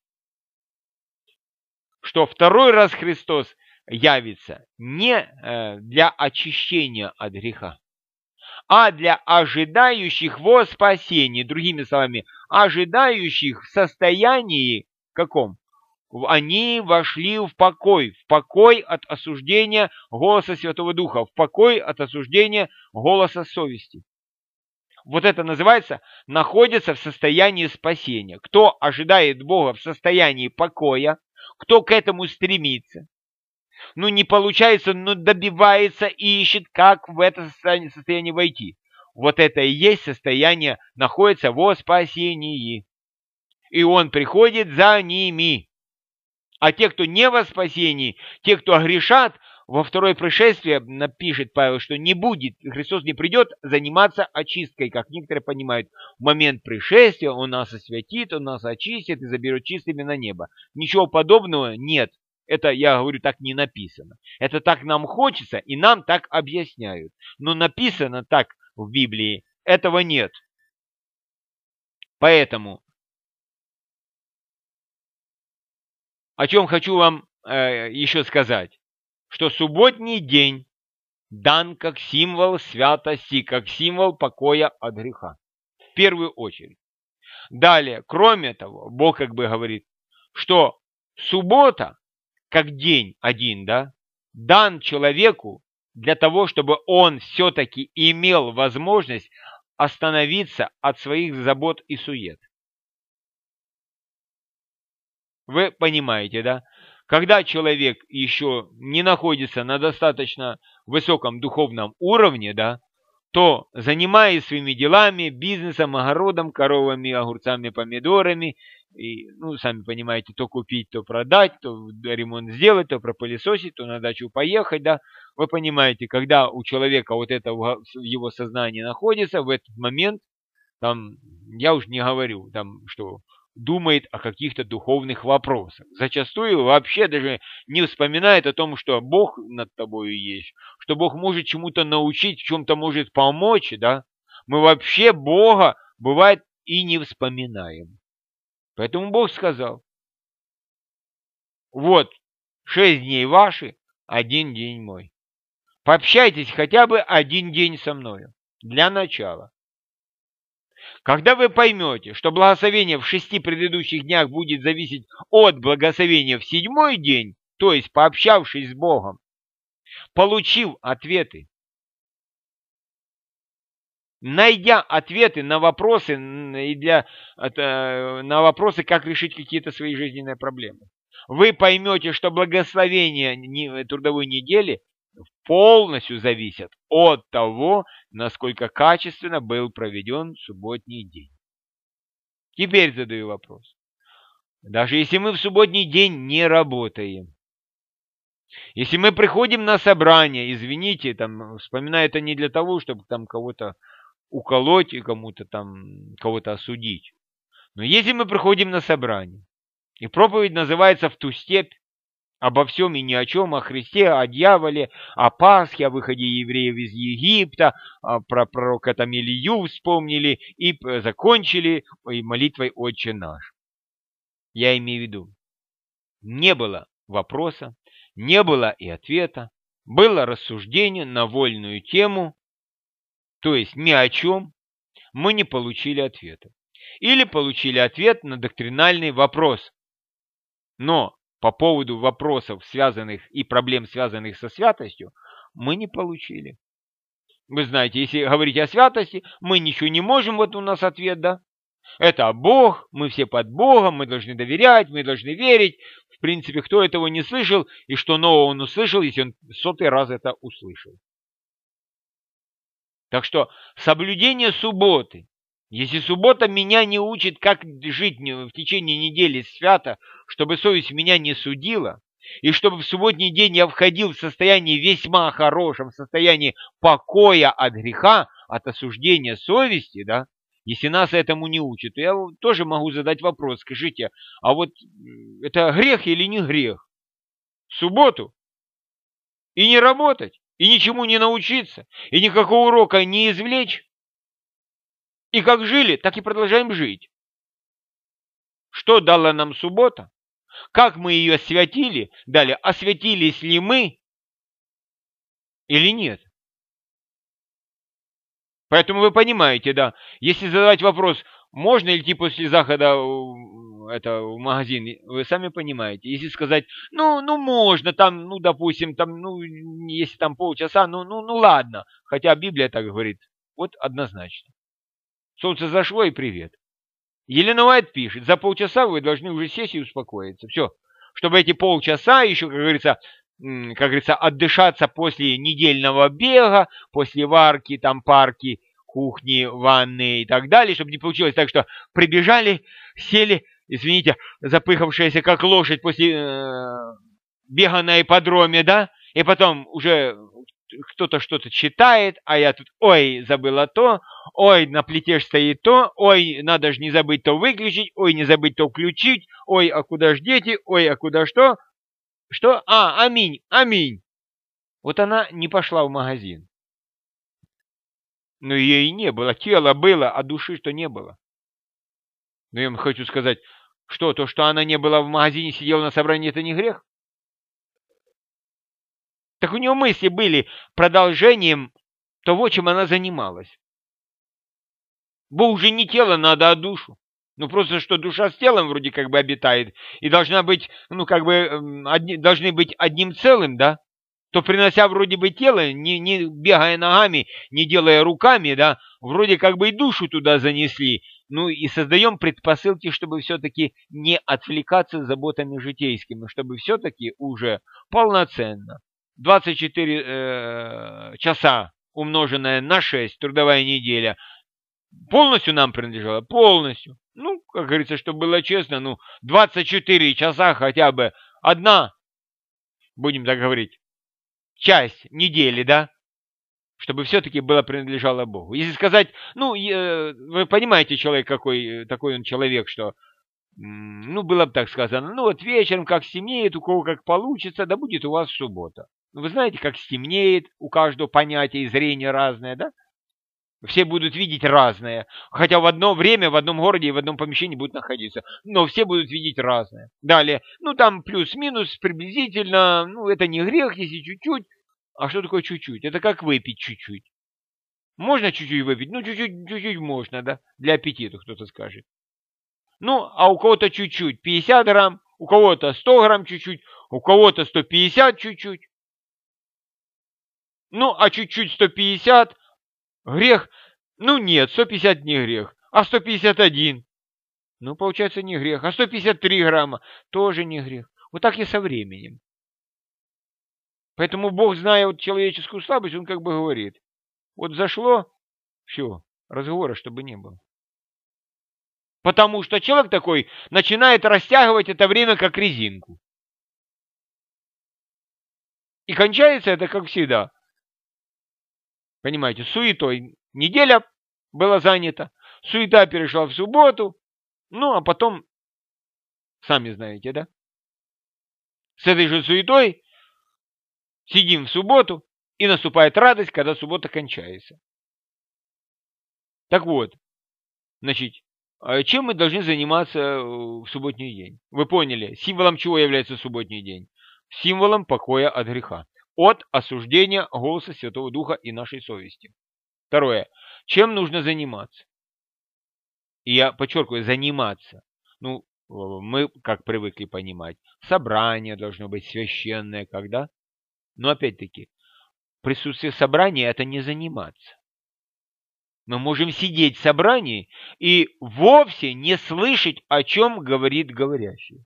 что второй раз Христос явится не э, для очищения от греха, а для ожидающих во спасении. Другими словами, ожидающих в состоянии каком? Они вошли в покой, в покой от осуждения голоса Святого Духа, в покой от осуждения голоса совести. Вот это называется находится в состоянии спасения. Кто ожидает Бога в состоянии покоя, кто к этому стремится, ну не получается, но добивается и ищет, как в это состояние, состояние войти. Вот это и есть состояние, находится во спасении. И он приходит за ними. А те, кто не во спасении, те, кто грешат, во второе пришествие напишет Павел, что не будет, Христос не придет заниматься очисткой, как некоторые понимают. В момент пришествия он нас освятит, он нас очистит и заберет чистыми на небо. Ничего подобного нет. Это, я говорю, так не написано. Это так нам хочется, и нам так объясняют. Но написано так в Библии, этого нет. Поэтому, о чем хочу вам э, еще сказать, что субботний день дан как символ святости, как символ покоя от греха. В первую очередь. Далее, кроме того, Бог как бы говорит, что суббота, как день один, да, дан человеку для того, чтобы он все-таки имел возможность остановиться от своих забот и сует. Вы понимаете, да? Когда человек еще не находится на достаточно высоком духовном уровне, да, то, занимаясь своими делами, бизнесом, огородом, коровами, огурцами, помидорами, и, ну, сами понимаете, то купить, то продать, то ремонт сделать, то пропылесосить, то на дачу поехать, да, вы понимаете, когда у человека вот это в его сознании находится, в этот момент, там, я уж не говорю, там, что думает о каких-то духовных вопросах. Зачастую вообще даже не вспоминает о том, что Бог над тобой есть, что Бог может чему-то научить, в чем-то может помочь, да. Мы вообще Бога, бывает, и не вспоминаем. Поэтому Бог сказал, вот, шесть дней ваши, один день мой. Пообщайтесь хотя бы один день со мною, для начала. Когда вы поймете, что благословение в шести предыдущих днях будет зависеть от благословения в седьмой день, то есть пообщавшись с Богом, получив ответы, найдя ответы на вопросы, и для, на вопросы, как решить какие-то свои жизненные проблемы, вы поймете, что благословение трудовой недели полностью зависят от того, насколько качественно был проведен субботний день. Теперь задаю вопрос. Даже если мы в субботний день не работаем, если мы приходим на собрание, извините, там, вспоминаю это не для того, чтобы там кого-то уколоть и кому-то там, кого-то осудить. Но если мы приходим на собрание, и проповедь называется «В ту степь», обо всем и ни о чем, о Христе, о дьяволе, о Пасхе, о выходе евреев из Египта, про пророка там Илью вспомнили и закончили молитвой «Отче наш». Я имею в виду, не было вопроса, не было и ответа, было рассуждение на вольную тему, То есть ни о чем мы не получили ответа. Или получили ответ на доктринальный вопрос. Но по поводу вопросов, связанных и проблем, связанных со святостью, мы не получили. Вы знаете, если говорить о святости, мы ничего не можем, вот у нас ответ, да? Это Бог, мы все под Богом, мы должны доверять, мы должны верить. В принципе, кто этого не слышал, и что нового он услышал, если он сотый раз это услышал. Так что соблюдение субботы. Если суббота меня не учит, как жить в течение недели свято, чтобы совесть меня не судила, и чтобы в субботний день я входил в состояние весьма хорошем, в состоянии покоя от греха, от осуждения совести, да, если нас этому не учат, то я тоже могу задать вопрос, скажите, а вот это грех или не грех? В субботу? И не работать, и ничему не научиться, и никакого урока не извлечь? И как жили, так и продолжаем жить. Что дала нам суббота? Как мы ее освятили? Далее, освятились ли мы или нет? Поэтому вы понимаете, да, если задавать вопрос, можно ли идти после захода это, в магазин, вы сами понимаете. Если сказать, ну, ну можно, там, ну, допустим, там, ну, если там полчаса, ну, ну, ну ладно. Хотя Библия так говорит, вот однозначно. Солнце зашло и привет. Елена Уайт пишет, за полчаса вы должны уже сесть и успокоиться. Все. Чтобы эти полчаса еще, как говорится, как говорится, отдышаться после недельного бега, после варки, там парки, кухни, ванны и так далее, чтобы не получилось так, что прибежали, сели, извините, запыхавшиеся как лошадь после э, бега на ипподроме, да, и потом уже кто-то что-то читает, а я тут, ой, забыла то, ой, на плите стоит то, ой, надо же не забыть то выключить, ой, не забыть то включить, ой, а куда ж дети, ой, а куда что? Что? А, аминь, аминь. Вот она не пошла в магазин. Но ее и не было, тело было, а души что не было. Но я вам хочу сказать, что то, что она не была в магазине, сидела на собрании, это не грех? Так у нее мысли были продолжением того, чем она занималась. Бог уже не тело надо, а душу. Ну, просто что душа с телом вроде как бы обитает, и должна быть, ну, как бы, одни, должны быть одним целым, да? То, принося вроде бы тело, не, не бегая ногами, не делая руками, да, вроде как бы и душу туда занесли. Ну, и создаем предпосылки, чтобы все-таки не отвлекаться заботами житейскими, чтобы все-таки уже полноценно двадцать четыре э, часа, умноженное на шесть, трудовая неделя, полностью нам принадлежала? Полностью. Ну, как говорится, чтобы было честно, ну, двадцать четыре часа хотя бы одна, будем так говорить, часть недели, да, чтобы все-таки было принадлежало Богу. Если сказать, ну, э, вы понимаете, человек какой, такой он человек, что, ну, было бы так сказано, ну, вот вечером как стемнеет, у кого как получится, да будет у вас суббота. Вы знаете, как стемнеет, у каждого понятие и зрение разное, да? Все будут видеть разное. Хотя в одно время, в одном городе и в одном помещении будут находиться. Но все будут видеть разное. Далее, ну там плюс-минус приблизительно, ну это не грех, если чуть-чуть. А что такое чуть-чуть? Это как выпить чуть-чуть. Можно чуть-чуть выпить? Ну чуть-чуть, чуть-чуть можно, да? Для аппетита кто-то скажет. Ну, а у кого-то чуть-чуть пятьдесят грамм, у кого-то сто грамм чуть-чуть, у кого-то сто пятьдесят чуть-чуть. Ну, а чуть-чуть сто пятьдесят грех? Ну нет, сто пятьдесят не грех. А сто пятьдесят один? Ну, получается, не грех. А сто пятьдесят три грамма? Тоже не грех. Вот так и со временем. Поэтому Бог, зная вот человеческую слабость, Он как бы говорит, вот зашло, все, разговора чтобы не было. Потому что человек такой начинает растягивать это время как резинку. И кончается это, как всегда. Понимаете, суетой. Неделя была занята, суета перешла в субботу, ну, а потом, сами знаете, да? С этой же суетой сидим в субботу, и наступает радость, когда суббота кончается. Так вот, значит, чем мы должны заниматься в субботний день? Вы поняли, символом чего является субботний день? Символом покоя от греха, от осуждения голоса Святого Духа и нашей совести. Второе. Чем нужно заниматься? И я подчеркиваю, заниматься. Ну, мы, как привыкли понимать, собрание должно быть священное, когда? Но опять-таки, присутствие собрания – это не заниматься. Мы можем сидеть в собрании и вовсе не слышать, о чем говорит говорящий.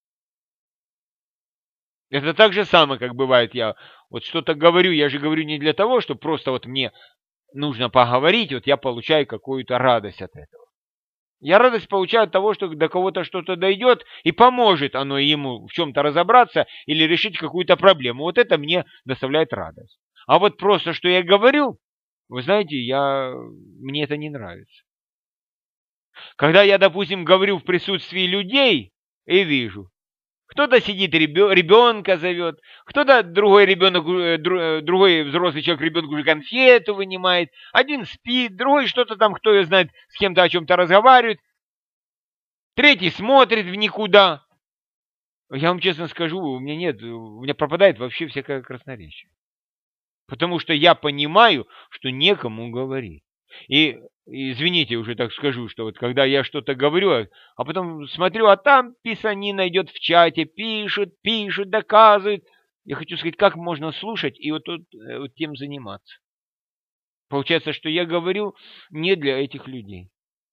Это так же самое, как бывает я вот что-то говорю, я же говорю не для того, что просто вот мне нужно поговорить, вот я получаю какую-то радость от этого. Я радость получаю от того, что до кого-то что-то дойдет и поможет оно ему в чем-то разобраться или решить какую-то проблему. Вот это мне доставляет радость. А вот просто, что я говорю, вы знаете, я, мне это не нравится. Когда я, допустим, говорю в присутствии людей и вижу, кто-то сидит, ребенка зовет, кто-то другой ребенок, другой взрослый человек ребенку уже конфету вынимает, один спит, другой что-то там, кто ее знает, с кем-то о чем-то разговаривает, третий смотрит в никуда. Я вам честно скажу, у меня нет, у меня пропадает вообще всякое красноречие. Потому что я понимаю, что некому говорить. И, извините, уже так скажу, что вот когда я что-то говорю, а потом смотрю, а там писанина идет в чате, пишут, пишут, доказывают. Я хочу сказать, как можно слушать и вот, вот, вот тем заниматься. Получается, что я говорю не для этих людей.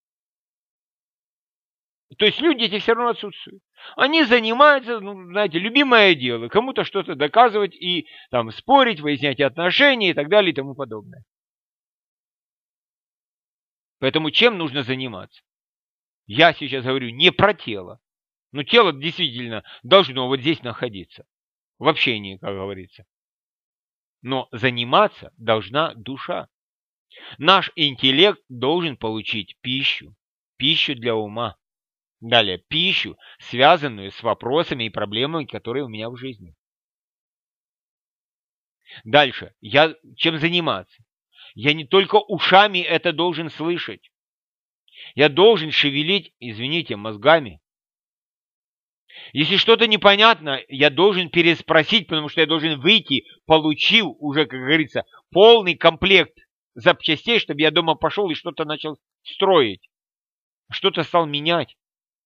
То есть люди эти все равно отсутствуют. Они занимаются, ну, знаете, любимое дело, кому-то что-то доказывать и там спорить, выяснять отношения и так далее и тому подобное. Поэтому чем нужно заниматься? Я сейчас говорю не про тело. Но тело действительно должно вот здесь находиться. В общении, как говорится. Но заниматься должна душа. Наш интеллект должен получить пищу. Пищу для ума. Далее, пищу, связанную с вопросами и проблемами, которые у меня в жизни. Дальше, я чем заниматься? Я не только ушами это должен слышать. Я должен шевелить, извините, мозгами. Если что-то непонятно, я должен переспросить, потому что я должен выйти, получив уже, как говорится, полный комплект запчастей, чтобы я дома пошел и что-то начал строить. Что-то стал менять.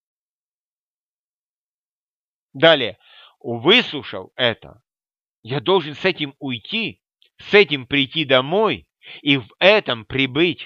Далее, выслушав это, я должен с этим уйти, с этим прийти домой и в этом прибыть.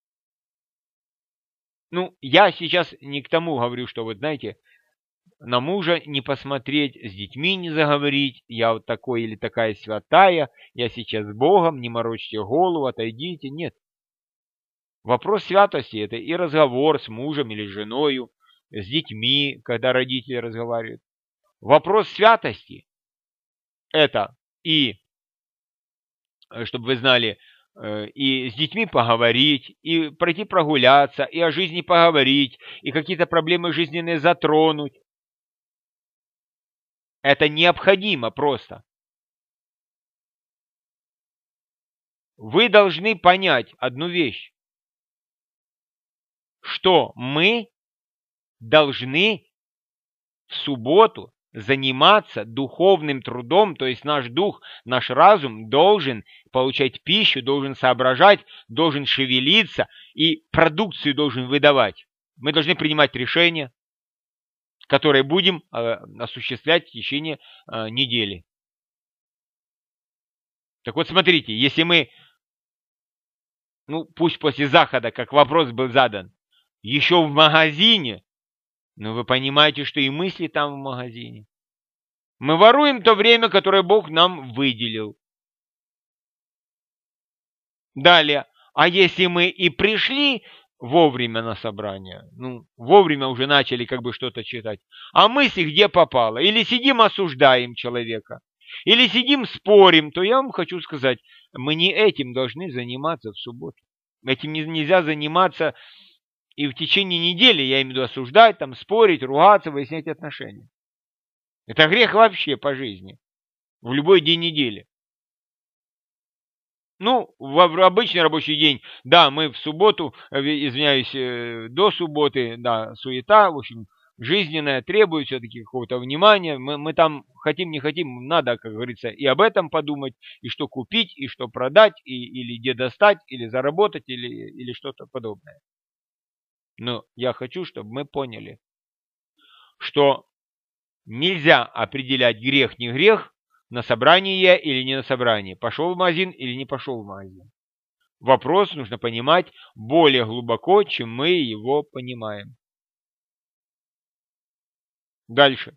Ну, я сейчас не к тому говорю, что, вот знаете, на мужа не посмотреть, с детьми не заговорить, я вот такой или такая святая, я сейчас с Богом, не морочьте голову, отойдите. Нет. Вопрос святости – это и разговор с мужем или с женой, с детьми, когда родители разговаривают. Вопрос святости – это и, чтобы вы знали, и с детьми поговорить, и пройти прогуляться, и о жизни поговорить, и какие-то проблемы жизненные затронуть. Это необходимо просто. Вы должны понять одну вещь, что мы должны в субботу заниматься духовным трудом, то есть наш дух, наш разум должен получать пищу, должен соображать, должен шевелиться и продукцию должен выдавать. Мы должны принимать решения, которые будем э, осуществлять в течение э, недели. Так вот, смотрите, если мы, ну пусть после захода, как вопрос был задан, еще в магазине, но вы понимаете, что и мысли там в магазине. Мы воруем то время, которое Бог нам выделил. Далее. А если мы и пришли вовремя на собрание, ну, вовремя уже начали как бы что-то читать, а мысли где попало? Или сидим осуждаем человека, или сидим спорим, то я вам хочу сказать, мы не этим должны заниматься в субботу. Этим нельзя заниматься и в течение недели, я имею в виду осуждать, там, спорить, ругаться, выяснять отношения. Это грех вообще по жизни. В любой день недели. Ну, в обычный рабочий день, да, мы в субботу, извиняюсь, до субботы, да, суета, в общем, жизненное требует все-таки какого-то внимания. Мы, мы там хотим, не хотим, надо, как говорится, и об этом подумать, и что купить, и что продать, и, или где достать, или заработать, или, или что-то подобное. Но я хочу, чтобы мы поняли, что нельзя определять грех, не грех, на собрании я или не на собрании, пошел в магазин или не пошел в магазин. Вопрос нужно понимать более глубоко, чем мы его понимаем. Дальше.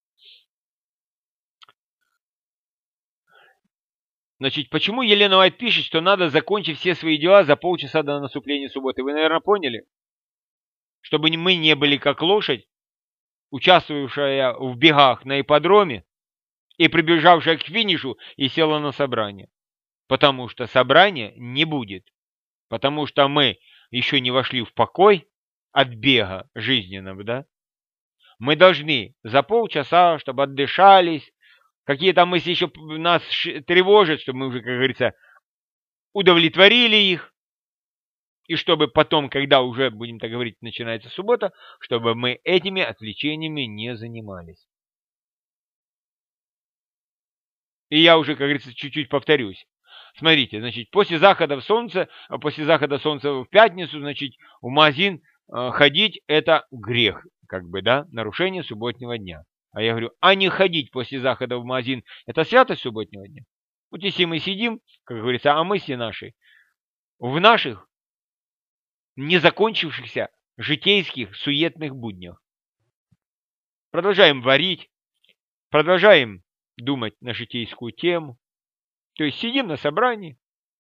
Значит, почему Елена Уайт пишет, что надо закончить все свои дела за полчаса до наступления субботы? Вы, наверное, поняли? Чтобы мы не были как лошадь, участвовавшая в бегах на ипподроме и прибежавшая к финишу и села на собрание. Потому что собрания не будет. Потому что мы еще не вошли в покой от бега жизненного, да? Мы должны за полчаса, чтобы отдышались, какие-то мысли еще нас тревожат, чтобы мы уже, как говорится, удовлетворили их. И чтобы потом, когда уже, будем так говорить, начинается суббота, чтобы мы этими отвлечениями не занимались. И я уже, как говорится, чуть-чуть повторюсь. Смотрите, значит, после захода солнца, после захода солнца в пятницу, значит, в магазин э, ходить это грех, как бы, да, нарушение субботнего дня. А я говорю, а не ходить после захода в магазин, это святость субботнего дня. Вот если мы сидим, как говорится, а мысли наши, в наших незакончившихся житейских суетных буднях. Продолжаем варить, продолжаем думать на житейскую тему. То есть сидим на собрании.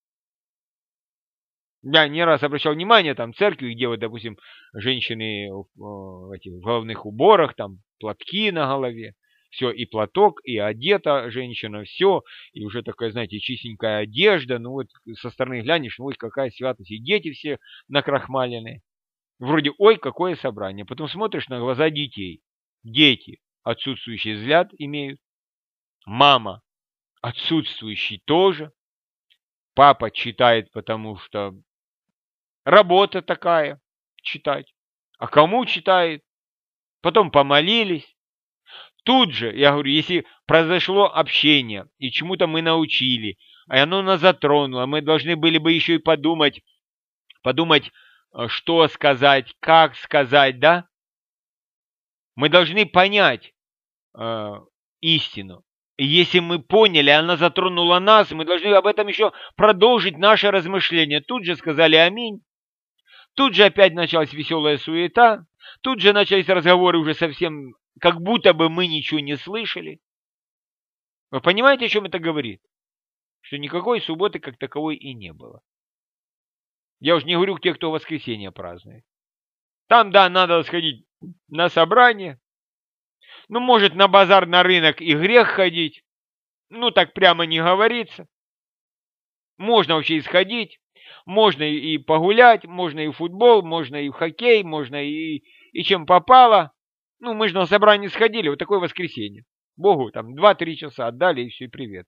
Я не раз обращал внимание, там, в церкви, где, вот, допустим, женщины в этих головных уборах, там, платки на голове, все, и платок, и одета женщина, все, и уже такая, знаете, чистенькая одежда, ну вот со стороны глянешь, ну ой, какая святость, и дети все накрахмаленные. Вроде, ой, какое собрание. Потом смотришь на глаза детей. Дети отсутствующий взгляд имеют. Мама отсутствующий тоже. Папа читает, потому что работа такая, читать. А кому читает? Потом помолились. Тут же, я говорю, если произошло общение, и чему-то мы научили, и оно нас затронуло, мы должны были бы еще и подумать, подумать, что сказать, как сказать, да? Мы должны понять э, истину. И если мы поняли, она затронула нас, мы должны об этом еще продолжить наше размышление. Тут же сказали аминь. Тут же опять началась веселая суета. Тут же начались разговоры уже совсем, как будто бы мы ничего не слышали. Вы понимаете, о чем это говорит? Что никакой субботы как таковой и не было. Я уж не говорю к тех, кто воскресенье празднует. Там, да, надо сходить на собрание. Ну, может, на базар, на рынок и грех ходить. Ну, так прямо не говорится. Можно вообще и сходить. Можно и погулять, можно и в футбол, можно и в хоккей, можно и, и чем попало. Ну, мы же на собрание сходили, вот такое воскресенье. Богу там два-три часа отдали, и все, и привет.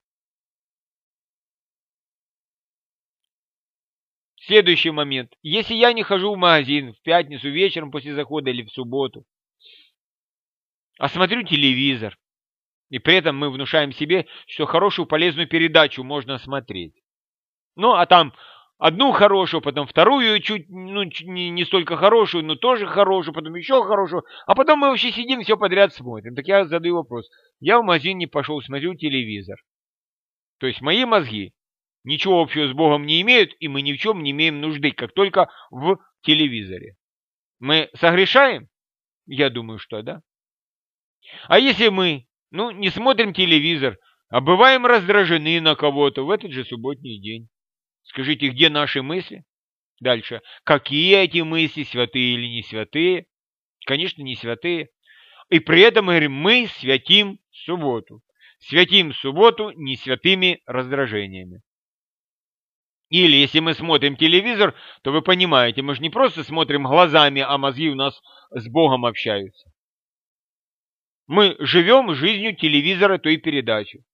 Следующий момент. Если я не хожу в магазин в пятницу вечером после захода или в субботу, а смотрю телевизор, и при этом мы внушаем себе, что хорошую полезную передачу можно смотреть. Ну, а там одну хорошую, потом вторую чуть, ну, чуть не, не столько хорошую, но тоже хорошую, потом еще хорошую, а потом мы вообще сидим все подряд смотрим. Так я задаю вопрос. Я в магазин не пошел, смотрю телевизор. То есть мои мозги ничего общего с Богом не имеют, и мы ни в чем не имеем нужды, как только в телевизоре. Мы согрешаем? Я думаю, что да. А если мы, ну, не смотрим телевизор, а бываем раздражены на кого-то в этот же субботний день? Скажите, где наши мысли? Дальше. Какие эти мысли, святые или не святые? Конечно, не святые. И при этом мы говорим, мы святим субботу. Святим субботу не святыми раздражениями. Или если мы смотрим телевизор, то вы понимаете, мы же не просто смотрим глазами, а мозги у нас с Богом общаются. Мы живем жизнью телевизора той передачи.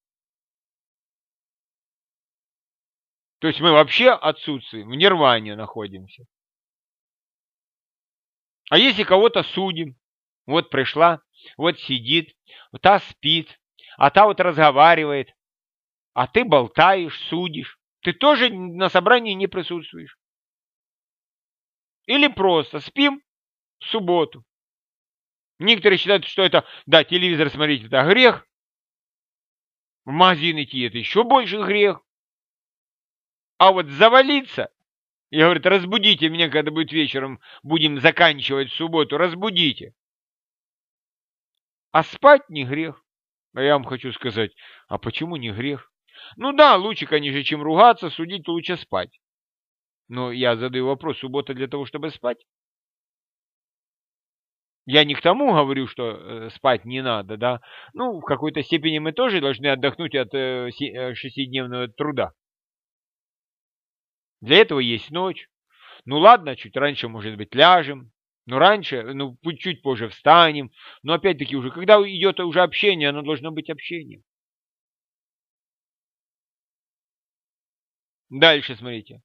То есть мы вообще отсутствуем, в нирване находимся. А если кого-то судим, Вот пришла, вот сидит, та спит, а та вот разговаривает, а ты болтаешь, судишь. Ты тоже на собрании не присутствуешь. Или просто спим в субботу. Некоторые считают, что это, да, телевизор смотреть это грех. В магазин идти это еще больше грех. А вот завалиться, я говорю, разбудите меня, когда будет вечером, будем заканчивать субботу, разбудите. А спать не грех. А я вам хочу сказать, а почему не грех? Ну да, лучше, конечно, чем ругаться, судить, лучше спать. Но я задаю вопрос, суббота для того, чтобы спать? Я не к тому говорю, что э, спать не надо, да. Ну, в какой-то степени мы тоже должны отдохнуть от э, си- э, шестидневного труда. Для этого есть ночь. Ну ладно, чуть раньше, может быть, ляжем. Но раньше, ну, чуть позже встанем. Но опять-таки уже, когда идет уже общение, оно должно быть общением. Дальше смотрите.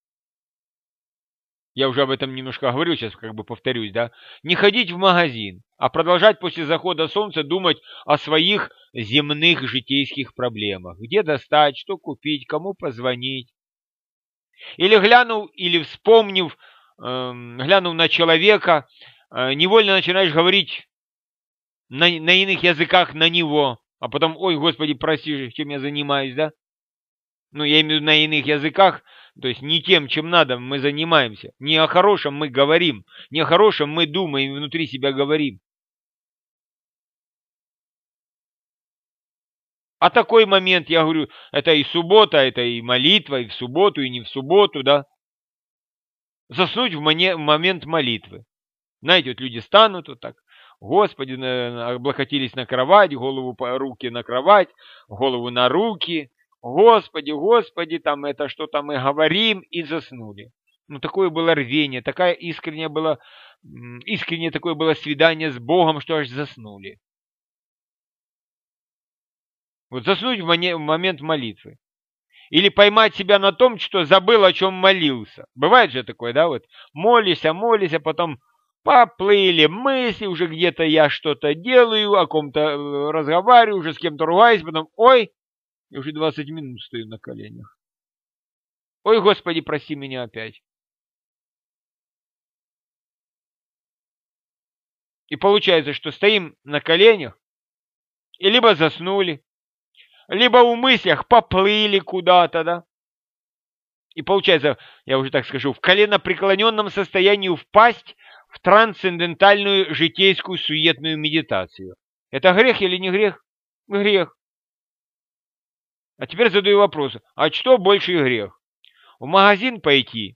Я уже об этом немножко говорил, сейчас как бы повторюсь, да. Не ходить в магазин, а продолжать после захода солнца думать о своих земных житейских проблемах. Где достать, что купить, кому позвонить. Или глянув, или вспомнив, эм, глянув на человека, э, невольно начинаешь говорить на, на иных языках на него. А потом, ой, Господи, прости, чем я занимаюсь, да? Ну, я имею в виду на иных языках, то есть не тем, чем надо, мы занимаемся. Не о хорошем мы говорим, не о хорошем мы думаем, внутри себя говорим. А такой момент, я говорю, это и суббота, это и молитва, и в субботу, и не в субботу, да. Заснуть в, моне, в момент молитвы. Знаете, вот люди станут вот так, Господи, облокотились на кровать, голову по руки на кровать, голову на руки, Господи, Господи, там это что-то мы говорим, и заснули. Ну, такое было рвение, такая искреннее было, искреннее такое было свидание с Богом, что аж заснули. Вот заснуть в момент молитвы. Или поймать себя на том, что забыл, о чем молился. Бывает же такое, да, вот молишься, молишься, потом поплыли мысли, уже где-то я что-то делаю, о ком-то разговариваю, уже с кем-то ругаюсь, потом, ой, я уже двадцать минут стою на коленях. Ой, Господи, прости меня опять. И получается, что стоим на коленях, и либо заснули, либо в мыслях поплыли куда-то, да. И получается, я уже так скажу, в коленопреклоненном состоянии впасть в трансцендентальную житейскую суетную медитацию. Это грех или не грех? Грех. А теперь задаю вопрос, а что больше грех? В магазин пойти?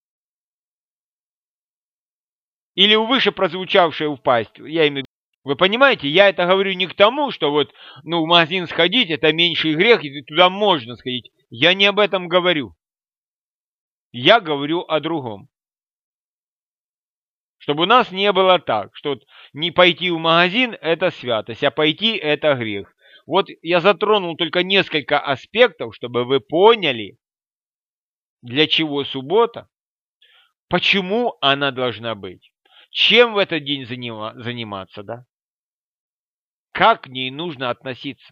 Или в выше прозвучавшее упасть? Я имею в виду, вы понимаете, я это говорю не к тому, что вот, ну, в магазин сходить, это меньший грех, и туда можно сходить. Я не об этом говорю. Я говорю о другом. Чтобы у нас не было так, что не пойти в магазин – это святость, а пойти – это грех. Вот я затронул только несколько аспектов, чтобы вы поняли, для чего суббота, почему она должна быть, чем в этот день заниматься, да? Как к ней нужно относиться.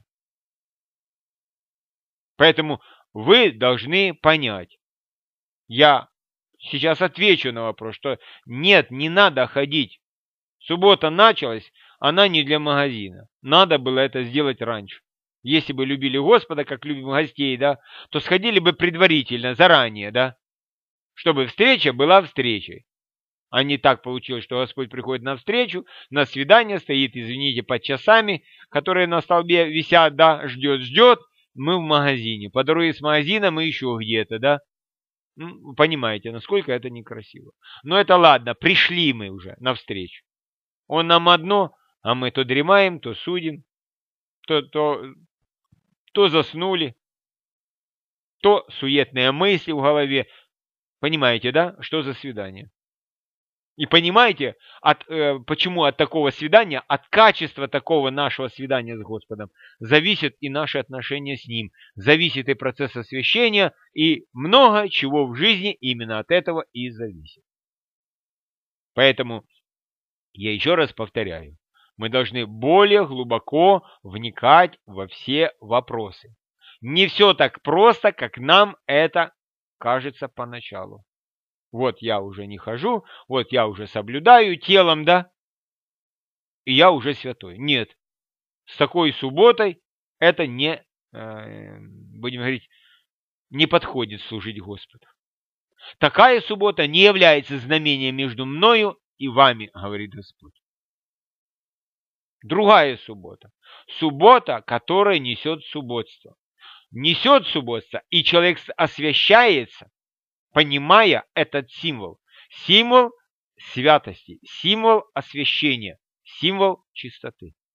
Поэтому вы должны понять, я сейчас отвечу на вопрос, что нет, не надо ходить. Суббота началась, она не для магазина. Надо было это сделать раньше. Если бы любили Господа, как любим гостей, да, то сходили бы предварительно, заранее, да, чтобы встреча была встречей. А не так получилось, что Господь приходит на встречу, на свидание, стоит, извините, под часами, которые на столбе висят, да, ждет, ждет, мы в магазине. По дороге с магазина мы еще где-то, да. Ну, понимаете, насколько это некрасиво. Но это ладно, пришли мы уже на встречу. Он нам одно, а мы то дремаем, то судим, то, то, то заснули, то суетные мысли в голове. Понимаете, да, что за свидание? И понимаете, от, э, почему от такого свидания, от качества такого нашего свидания с Господом зависит и наши отношения с Ним, зависит и процесс освящения, и много чего в жизни именно от этого и зависит. Поэтому Я еще раз повторяю, мы должны более глубоко вникать во все вопросы. Не все так просто, как нам это кажется поначалу. Вот я уже не хожу, вот я уже соблюдаю телом, да, и я уже святой. Нет, с такой субботой это не, э, будем говорить, не подходит служить Господу. Такая суббота не является знамением между мною и вами, говорит Господь. Другая суббота. Суббота, которая несет субботство. Несет субботство, и человек освящается, понимая этот символ. Символ святости, символ освящения, символ чистоты.